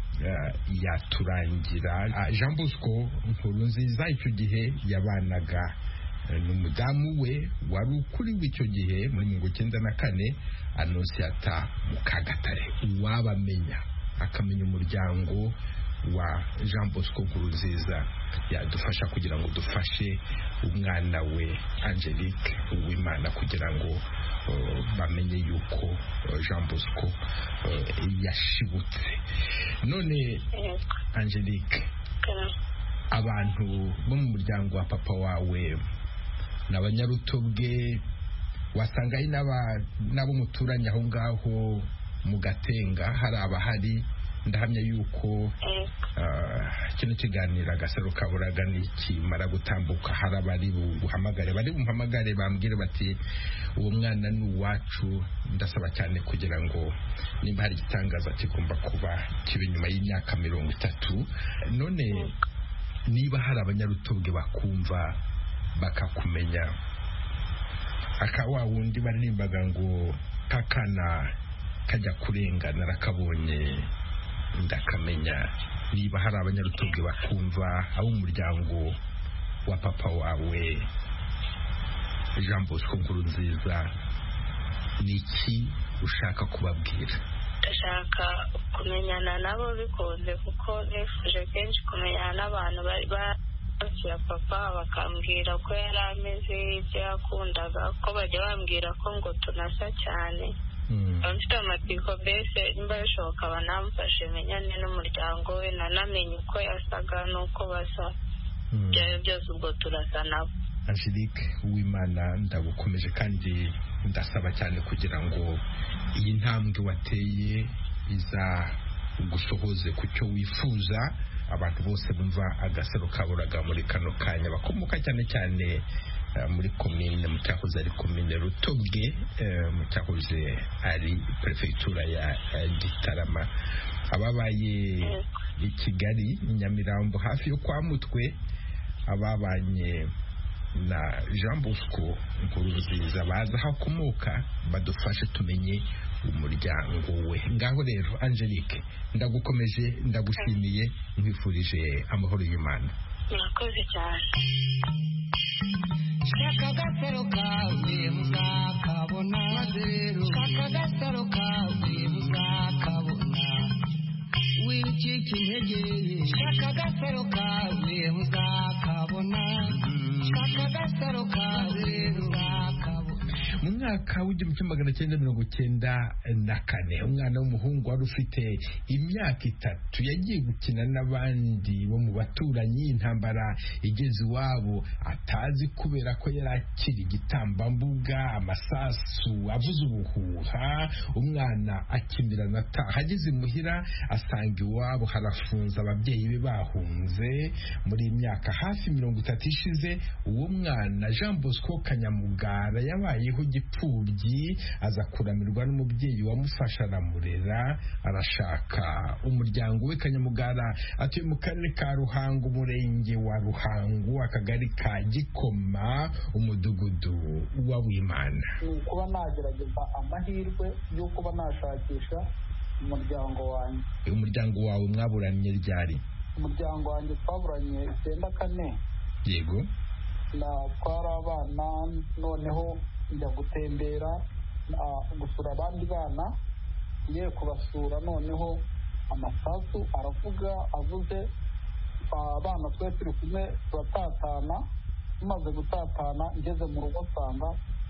yaturangira. Jean Bosco Nkurunziza icyo gihe yabanaga n'umudamu we wari ukuri w'icyo gihe muri 1994, Annonciata Mukagatare. Uwabamenya akamenya umuryango wa Jean Bosco Nkurunziza yadufasha kugira ngo dufashe umwana we Angelique Uwimana kugira ngo bamenye yuko Jean Bosco yashibutse. None Angelique, abantu bo mu muryango wa papa wawe n'Abanyarutobwe, wasanga ari n'abo muturanye aho ngaho mu Gatenga, hari abahari. Ndahamya yuko kino kiganiro Agasaro Kaburaga nikimara gutambuka hari abari buhamagare bambwire bati uwo mwana ni uwacu. Ndasaba cyane kugira ngo nimba hari igitangaza kigomba kuba kibe nyuma y'imyaka 30. None niba hari Abanyarutobwe bakumva bakakumenya, akawa wundi baririmbaga ngo kakana kajya kurengana rakabonye ndakamenya, niba hari Abanyarutobwe bakumva abo umuryango wa papa wawe Jean Bosco Nkurunziza, niki ushaka kubabwira? Ndashaka kumenyana nabo bikunze, kuko nifuje kenshi kumenyana n'abantu bari bakira papa, bakambwira ko yari ameze, ibyo yakundaga, ko bajya bambwira ko ngo tunasa cyane. Mfite amatsiko mbese nimba bishoboka banamfashe menyane n'umuryango we, nanamenye uko yasaga n'uko basa, byayo byose ubwo turasa nabo. Angelique Uwimana, ndagukomeje kandi ndasaba cyane kugira ngo iyi ntambwe wateye iza gusohoze ku cyo wifuza. Abantu bose bumva Agasaro Kaburaga muri kano kanya bakomoka cyane cyane muri komine mu cyahoze ari komine Rutobwe, mu cyahoze ari prefectura ya Gitarama, ababaye i Kigali, Nyamirambo hafi yo kwa Mutwe, ababanye na Jean Bosco Nkurunziza baza hakomoka, badufashe tumenye umuryango we. Ngaho rero Angelique, ndagukomeje, ndagushimiye, nkwifurije amahoro y'Imana. Murakoze cyane. Shaka Agasaro kawe muzakabona, shaka Agasaro kawe muzakabona, wicika intege. Shaka Agasaro kawe muzakabona, shaka Agasaro kawe muzakabona. Mu mwaka w'1994, umwana w'umuhungu wari ufite imyaka 3 yagiye gukina n'abandi bo mu baturanyi. Intambara igeze iwabo atazi kubera ko yari akiri igitambambuga, amasasu avuze ubuhuha. Umwana akimirana ataha, ageze imuhira asanga iwabo harafunze, ababyeyi be bahunze. Muri imyaka hafi 30 ishize, uwo mwana Jean Bosco Kanyamugara yabayeho gipfubyi, aza kuramirwa n'umubyeyi wamufasha aramurera, arashaka umuryango we. Kanyamugara atuye mu karere ka Ruhango, umurenge wa Ruhango, akagari ka Gikoma, umudugudu wa Wimana. Kuba nagerageza amahirwe yo kuba nashakisha umuryango wanjye. Umuryango wawe mwaburanye ryari? Umuryango wanjye twaburanye 94. Yego. Na twari abana, noneho njya gutembera gusura abandi bana, ngiye kubasura, noneho amasasu aravuga, avuze, abana twe turi kumwe turatatana. Tumaze gutatana, ngeze mu rugo nsanga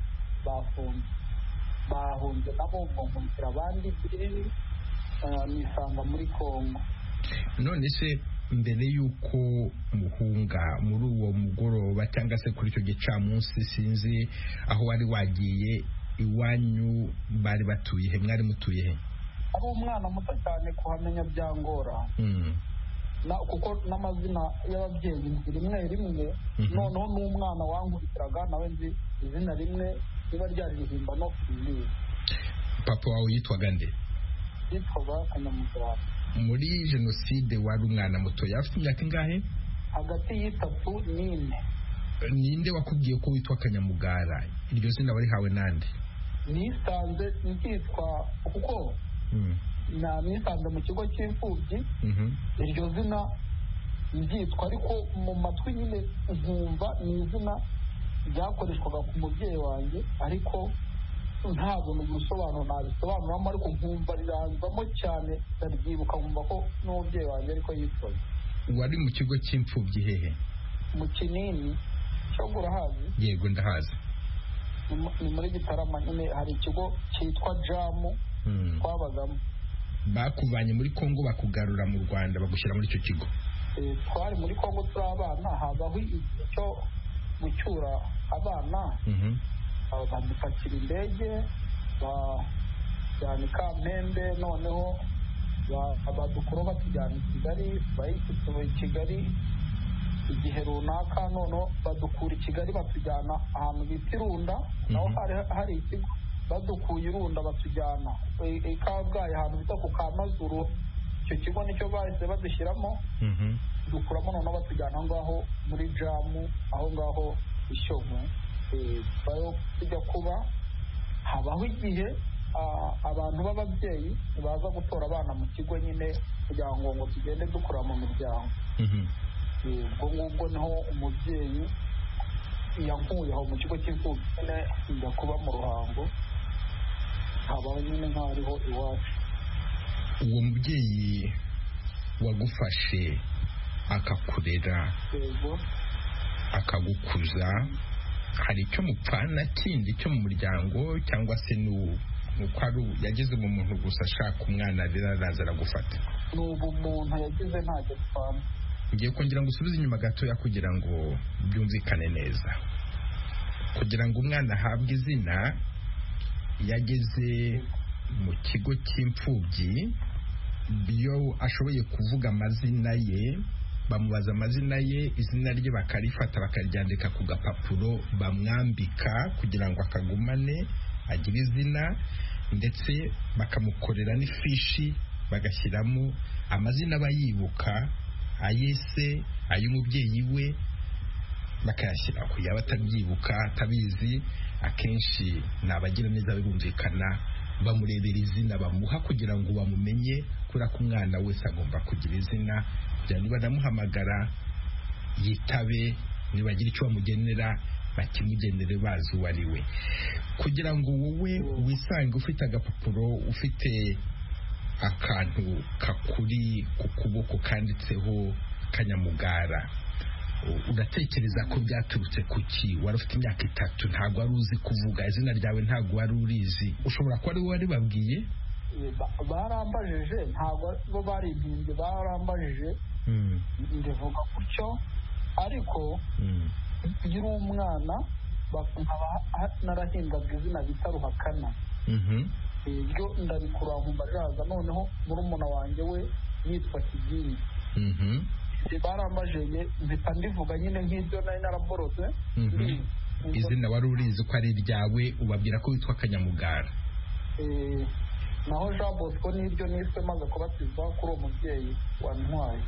bahunze nabo, mbumvira abandi nisanga muri Kongo. None se mbere yuko muhunga muri uwo mugoroba cyangwa se kuri icyo gicamunsi, sinzi aho wari wagiye, iwanyu bari batuye he? Mwari mutuye he? Ari umwana muto cyane kuhamenya byangora. kuko n'amazina y'ababyeyi nzi rimwe rimwe, noneho n'umwana wankurikiraga nawe nzi izina rimwe riba ryariririmba no kuririmba. Papa wawe yitwaga nde? Yitwaga Kanyamugara. Muri jenoside wari umwana muto, afite imyaka ingahe? Hagati y'3 n'4. Ninde wakubwiye ko witwa Kanyamugara? Iryo zina warihawe nande? Nisanze nkitwa kuko nisanze mu kigo cy'imfubyi, iryo zina ryitwa, ariko mu matwi nyine nkumva ni izina ryakoreshwaga ku mubyeyi wanjye, ariko ntabwo mu gusobanura nabisobanuramo, ariko nkumva riranzamo cyane, ndaryibuka nkumva ko n'umubyeyi wanjye ariko yitwaye. Wari mu kigo cy'imfubyi hehe? Mu Kinini cyo urahazi? Yego ndahazi. Ni muri Gitarama nyine, hari ikigo cyitwa Jamu twabagamo. Bakuvanye muri Kongo bakugarura mu Rwanda bagushyira muri icyo kigo? Twari muri Kongo turi abana, habaho igihe cyo gucyura abana, badupakira indege bajyana i Kamembe, noneho badukura batujyana i Kigali, bayituye i Kigali igihe runaka, noneho badukura i Kigali batujyana ahantu bita Irunda, naho hari ikigo, badukuye Irunda batujyana i Kabgayi ahantu bita ku Kamazuru, icyo kigo nicyo bahise badushyiramo, dukuramo noneho batujyana aho ngaho muri Jamu, aho ngaho Ishyogwe. Bayo kujya kuba habaho igihe abantu b'ababyeyi baza gutora abana mu kigo nyine, kugira ngo tugende dukura mu miryango. Ubwo ngubwo niho umubyeyi yankuye aho mu kigo cy'imfubyi nyine njya kuba mu Ruhango, habaho nyine nk'ariho iwacu. Uwo mubyeyi wagufashe akakurera akagukuza, hari icyo mupfana kindi cyo mu muryango, cyangwa se nuko ari yageze mu muntu gusa ashaka umwana rero araza aragufata? N'ubu umuntu yagize ntacyo dupfana. Ngiye kongera ngo usubize inyuma gatoya kugira ngo byumvikane neza. Kugira ngo umwana ahabwe izina, yageze mu kigo cy'imfubyi, iyo ashoboye kuvuga amazina ye, bamubaza amazina ye, izina rye bakarifata bakaryandika ku gapapuro bamwambika kugira ngo akagumane agire izina, ndetse bakamukorera n'ifishi bagashyiramo amazina aba yibuka, ayese, ay'umubyeyi we, bakayashyira ku yaba atabyibuka atabizi. Akenshi ni abagira neza birumvikana, bamurebera izina bamuha kugira ngo bamumenye, kubera ko umwana wese agomba kugira izina, kugira niba banamuhamagara yitabe, nibagira icyo bamugenera bakimugenere bazi uwo ari we. Kugira ngo wowe wisange ufite agapapuro, ufite akantu kakuri ku kuboko kanditseho Kanyamugara, uratekereza ko byaturutse ku ki? Wari ufite imyaka 3, ntabwo wari uzi kuvuga izina ryawe, ntabwo wari urizi. Ushobora kuba ari wowe wari babwiye? Barambajije, ntabwo bo baribyimbye, barambajije ndivuga gutyo, ariko ngira umwana bakaba narahimbaga izina bita Ruhakana. Iryo ndarikura nkumva riraza, noneho murumuna wanjye we yitwa Kigingi. Barambajije mpita ndivuga nyine nk'ibyo nari naraborotse. Izina wari urizi ko ari iryawe, ubabwira ko witwa Kanyamugara. Naho Jean Bosco niryo niswe maze kubatizwa kuri uwo mubyeyi wantwaye.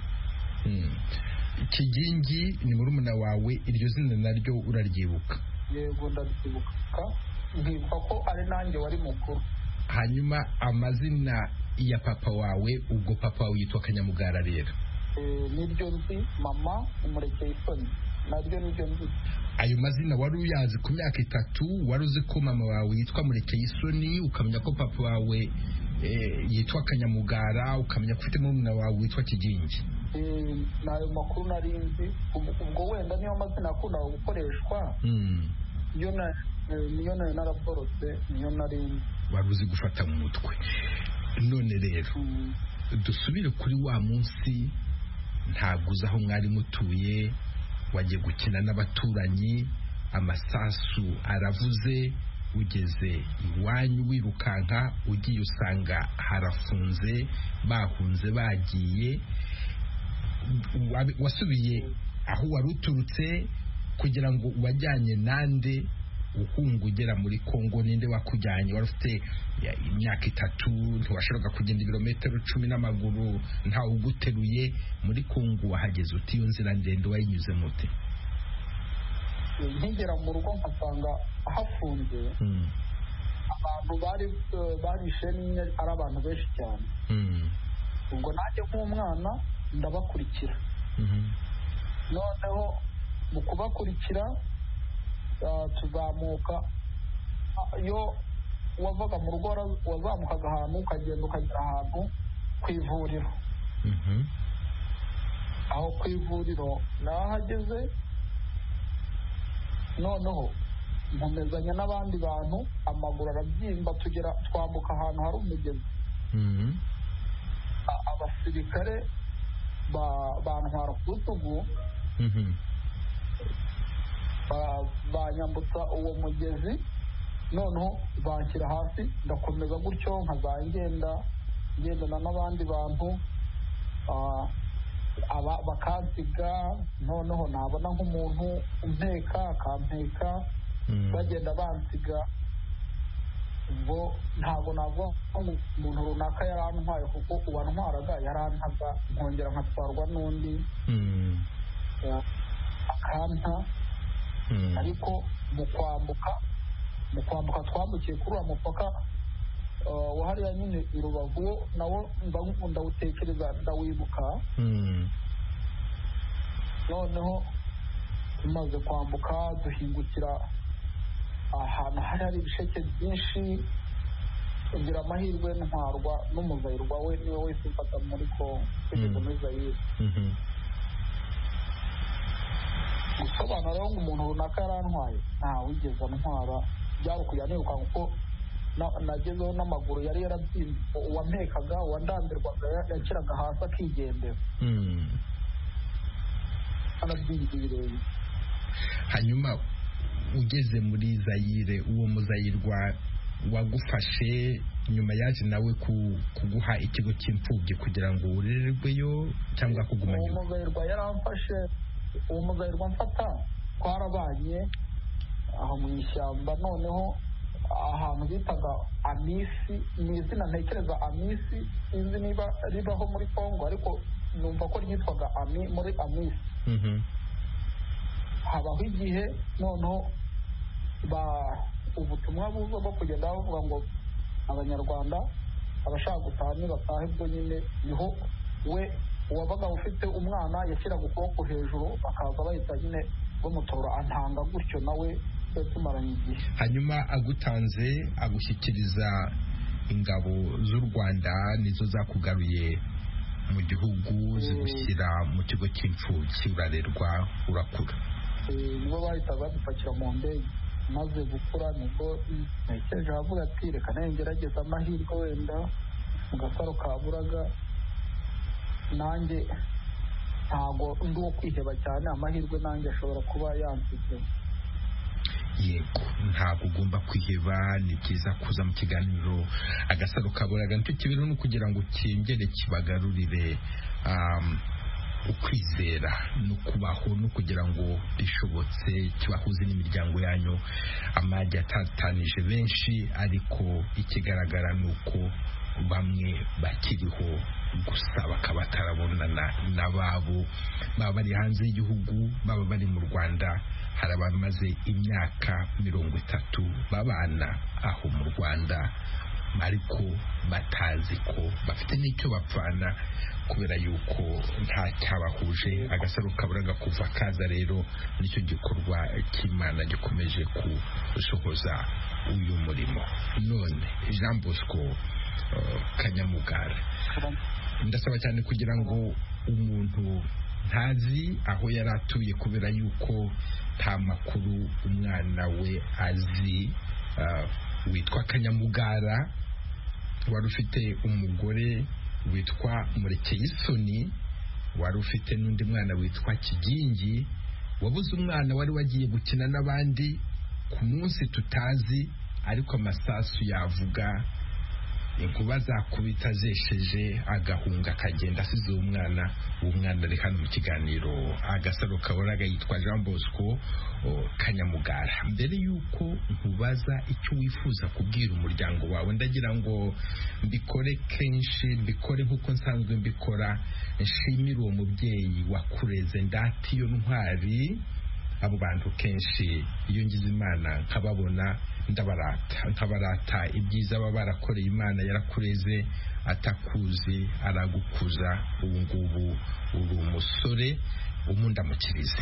Kigingi ni murumuna wawe, iryo zina naryo uraryibuka? Yego ndaryibuka, nkibuka ko ari nanjye wari mukuru. Hanyuma amazina ya papa wawe, ubwo papa wawe yitwa Kanyamugara rero? Niryo nzi, mama Umurekeye Isoni, naryo niryo nzi. Ayo mazina wari uyazi ku myaka 3? Wari uzi ko mama wawe yitwa Murekeye Isoni, ukamenya ko papa wawe yitwa Kanyamugara, ukamenya ko ufite murumuna wawe witwa Kigingi? Nayo makuru nari nzi, ubwo wenda niyo mazina akundaga gukoreshwa, niyo nayo naraborotse, niyo nari nzi. Wari uzi gufata mu mutwe. None rero dusubire kuri wa munsi, ntabwo uzi aho mwari mutuye, wagiye gukina n'abaturanyi, amasasu aravuze, ugeze iwanyu wirukanka, ugiye usanga harafunze, bahunze bagiye. wasubiye aho wari uturutse kugira ngo wajyanye nande uhunga ugera muri Kongo? Ninde wakujyanye? Wari ufite imyaka 3, ntiwashoboraga kugenda ibirometero 10 n'amaguru, ntawe uguteruye. Muri Kongo wahageze uti iyo nzira ndende wayinyuze mute? nkigera mu rugo nkasanga hafunze abantu barishe ari abantu benshi cyane. ubwo nanjye nk'umwana ndabakurikira. noneho mu kubakurikira tuzamuka, iyo wavaga mu rugo wazamukaga ahantu ukagenda ukagera ahantu ku ivuriro. aho ku ivuriro nahageze, noneho nkomezanya n'abandi bantu, amaguru arabyimba, twambuka ahantu hari umugezi. abasirikare bantwara ku rutugu, banyambutsa uwo mugezi, noneho banshyira hasi, ndakomeza gutyo ngendana n'abandi bantu, bakansiga. noneho nabona nk'umuntu umpeka akampeka, bagenda bansiga. ubwo ntabwo navuga ko umuntu runaka yarantwaye, kuko uwantwaraga yarantaga, nkongera nkatwarwa n'undi akanta. ariko mu kwambuka twambukiye kuri uwo mupaka wahariya nyine i Rubavu, nawo ndawutekereza, ndawibuka. noneho tumaze kwambuka duhingukira ahantu hari ibisheke byinshi, kugira amahirwe ntwarwa n'umuzayirwa we, niwe wese ufata muri Kongo kugeza muri Zayire. gusobanura ngo umuntu runaka yarantwaye, wigeze antwara, byari ukujya niruka, kuko nagezeho n'amaguru yari yarabyimbye. uwampekaga, uwandambirwaga yakiraga hasi akigendera. anabyimbye. hanyuma ugeze muri Zayire, uwo muzayirwa wagufashe nyuma yaje nawe kuguha ikigo cy'imfubyi kugira ngo urererweyo cyangwa kugumayo? uwo muzayirwa yaramfashe. uwo muzayirwa mfata twarabanye aho mu ishyamba. noneho ahantu bitaga Amisi, ni izina ntekereza Amisi, sinzi niba ribaho muri Kongo, ariko numva ko ryitwaga muri Amisi. habaho igihe noneho ubutumwa buza bwo kugenda bavuga ngo abanyarwanda abashaka gutaha nibatahe. bwo nyine niho we uwabaga ufite umwana yashyiraga ukuboko hejuru, bakaza bahita nyine bamutora, antanga gutyo, nawe tumaranye igihe. hanyuma agutanze agushyikiriza ingabo z'u Rwanda, nizo zakugaruye mu gihugu, zigushyira mu kigo cy'imfubyi, urarerwa, urakura. nibo bahita badupakira mu ndege. maze gukura nibwo ntekereje, avuga ati reka nawe ngerageza amahirwe, wenda mu Gasaro ka Buraga nanjye ntabwo ndi uwo kwiheba cyane, amahirwe nanjye ashobora kuba yansize. yego, ntabwo ugomba kwiheba. ni byiza kuza mu kiganiro Agasaro ka Buraga. nicyo kibero no kugira ngo cyengere kibagarurire ukwizera no kubaho, no kugira ngo bishobotse kibahuze n'imiryango yanyu. amajya atatanije benshi, ariko ikigaragara ni uko bamwe bakiriho gusa bakaba batarabonana n'ababo, baba bari hanze y'igihugu, baba bari mu Rwanda. hari abamaze imyaka 30 babana aho mu Rwanda, ariko batazi ko bafite n'icyo bapfana, kubera yuko nta cyabahuje. Agasaro ka Buraga kuva kaza rero nicyo gikorwa cy'Imana gikomeje gusohoza uyu murimo. none Jean Bosco Kanyamugara, ndasaba cyane kugira ngo umuntu ntazi aho yari atuye, kubera yuko nta makuru umwana we azi, witwa Kanyamugara, wari ufite umugore witwa Murekeyisoni, wari ufite n'undi mwana witwa Kigingi, wabuze umwana wari wagiye gukina n'abandi ku munsi tutazi, ariko amasasu yavuga inkuba zakubita zesheje agahunga akagenda asize umwana ari hano mu kiganiro Agasaro Kaburaga. Yitwa Jean Bosco Kanyamugara. Mbere yuko nkubaza icyo wifuza kubwira umuryango wawe, ndagira ngo mbikore kenshi, mbikore nk'uko nsanzwe mbikora, nshimire uwo mubyeyi wakureze, ndati iyo ntwari. Abo bantu kenshi iyo ngize Imana nkababona nkabarata ibyiza baba barakoreye Imana yarakureze, atakuzi aragukuza, ubu ngubu uri umusore umundamukirize.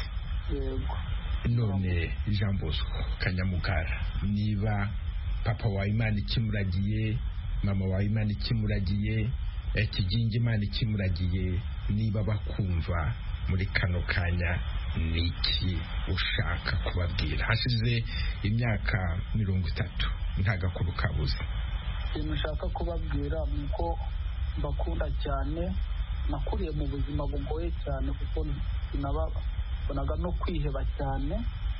None Jean Bosco Kanyamugara, niba papa wa Imana ikimuragiye, mama wa Imana ikimuragiye, Kigingi Imana ikimuragiye, niba bakumva muri kano kanya, niki ushaka kubabwira? Hashize imyaka 30 nta gakuru kabuze. Ikintu ushaka kubabwira nuko mbakunda cyane, nakuriye mu buzima bugoye cyane kuko nabonaga no kwiheba cyane.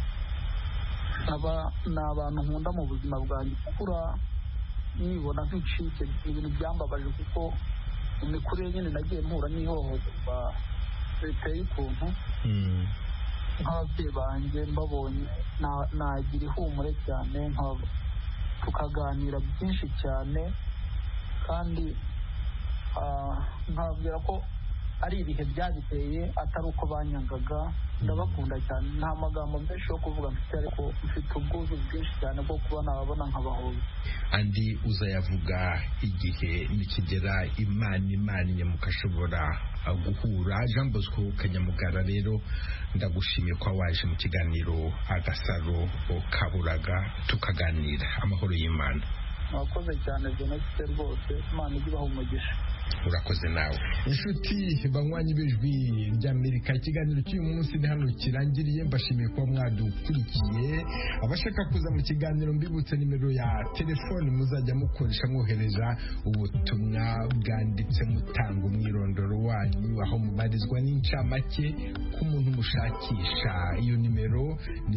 Ni abantu nkunda mu buzima bwanjye, gukura nibona nk'icike ibintu byambabaje kuko mu mikurire nyine nagiye mpura n'ihohoterwa biteye ukuntu. Nk'ababyeyi banjye mbabonye nagira ihumure cyane, tukaganira byinshi cyane, kandi nkabwira ko ari ibihe byabiteye atari uko banyangaga. Ndabakunda cyane, nta magambo menshi yo kuvuga mfite, ariko mfite ubwuzu bwinshi cyane bwo kuba nababona nkabahoza. Andi uzayavuga igihe nikigera Imana nyamukashobora guhura. Jean Bosco Kanyamugara, rero ndagushimiye ko waje mu kiganiro Agasaro Kaburaga tukaganira. Amahoro y'Imana. Mwakoze cyane Jonathan, rwose Imana igibaho umugisha. Urakoze nawe. Inshuti banywanyi b'ijwi ry'Amerika, ikiganiro cy'uyu munsi ni hano kirangiriye. Mbashimiye kuba mwadukurikiye. Abashaka kuza mu kiganiro, mbibutse nimero ya telefone muzajya mukoresha mwohereza ubutumwa bwanditse, mutanga umwirondoro wanyu, aho mubarizwa n'incamake k'umuntu mushakisha. Iyo nimero ni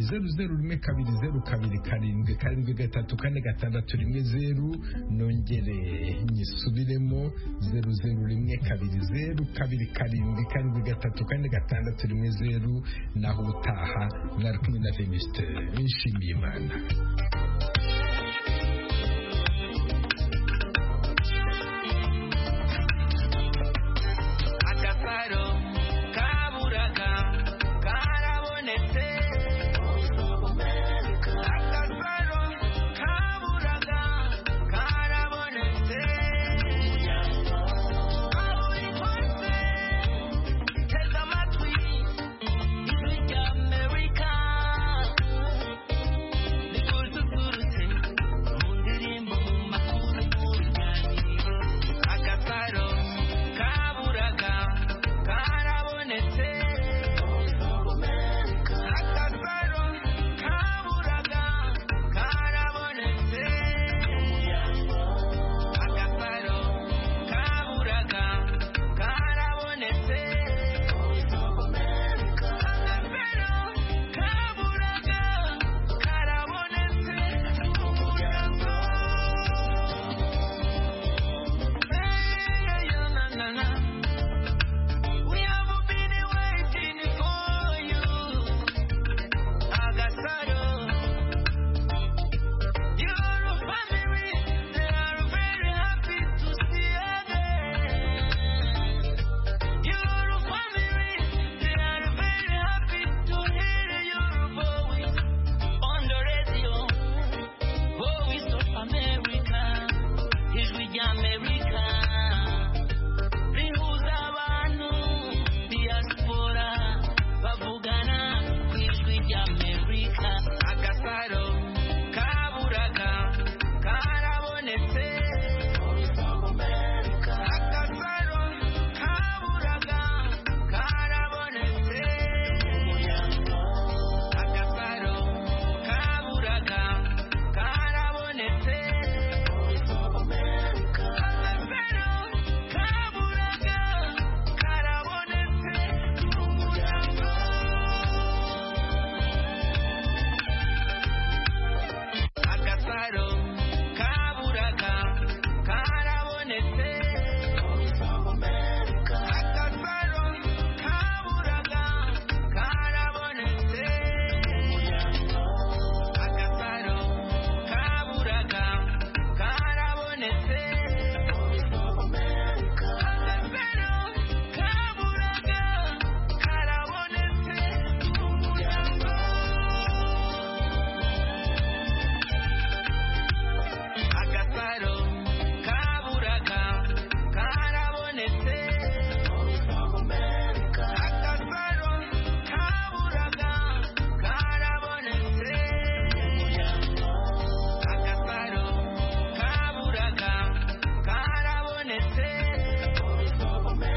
0012027743 nongere nyisubiremo 0012027743 naho utaha mwari kumwe na Venuste Nshimiyimana.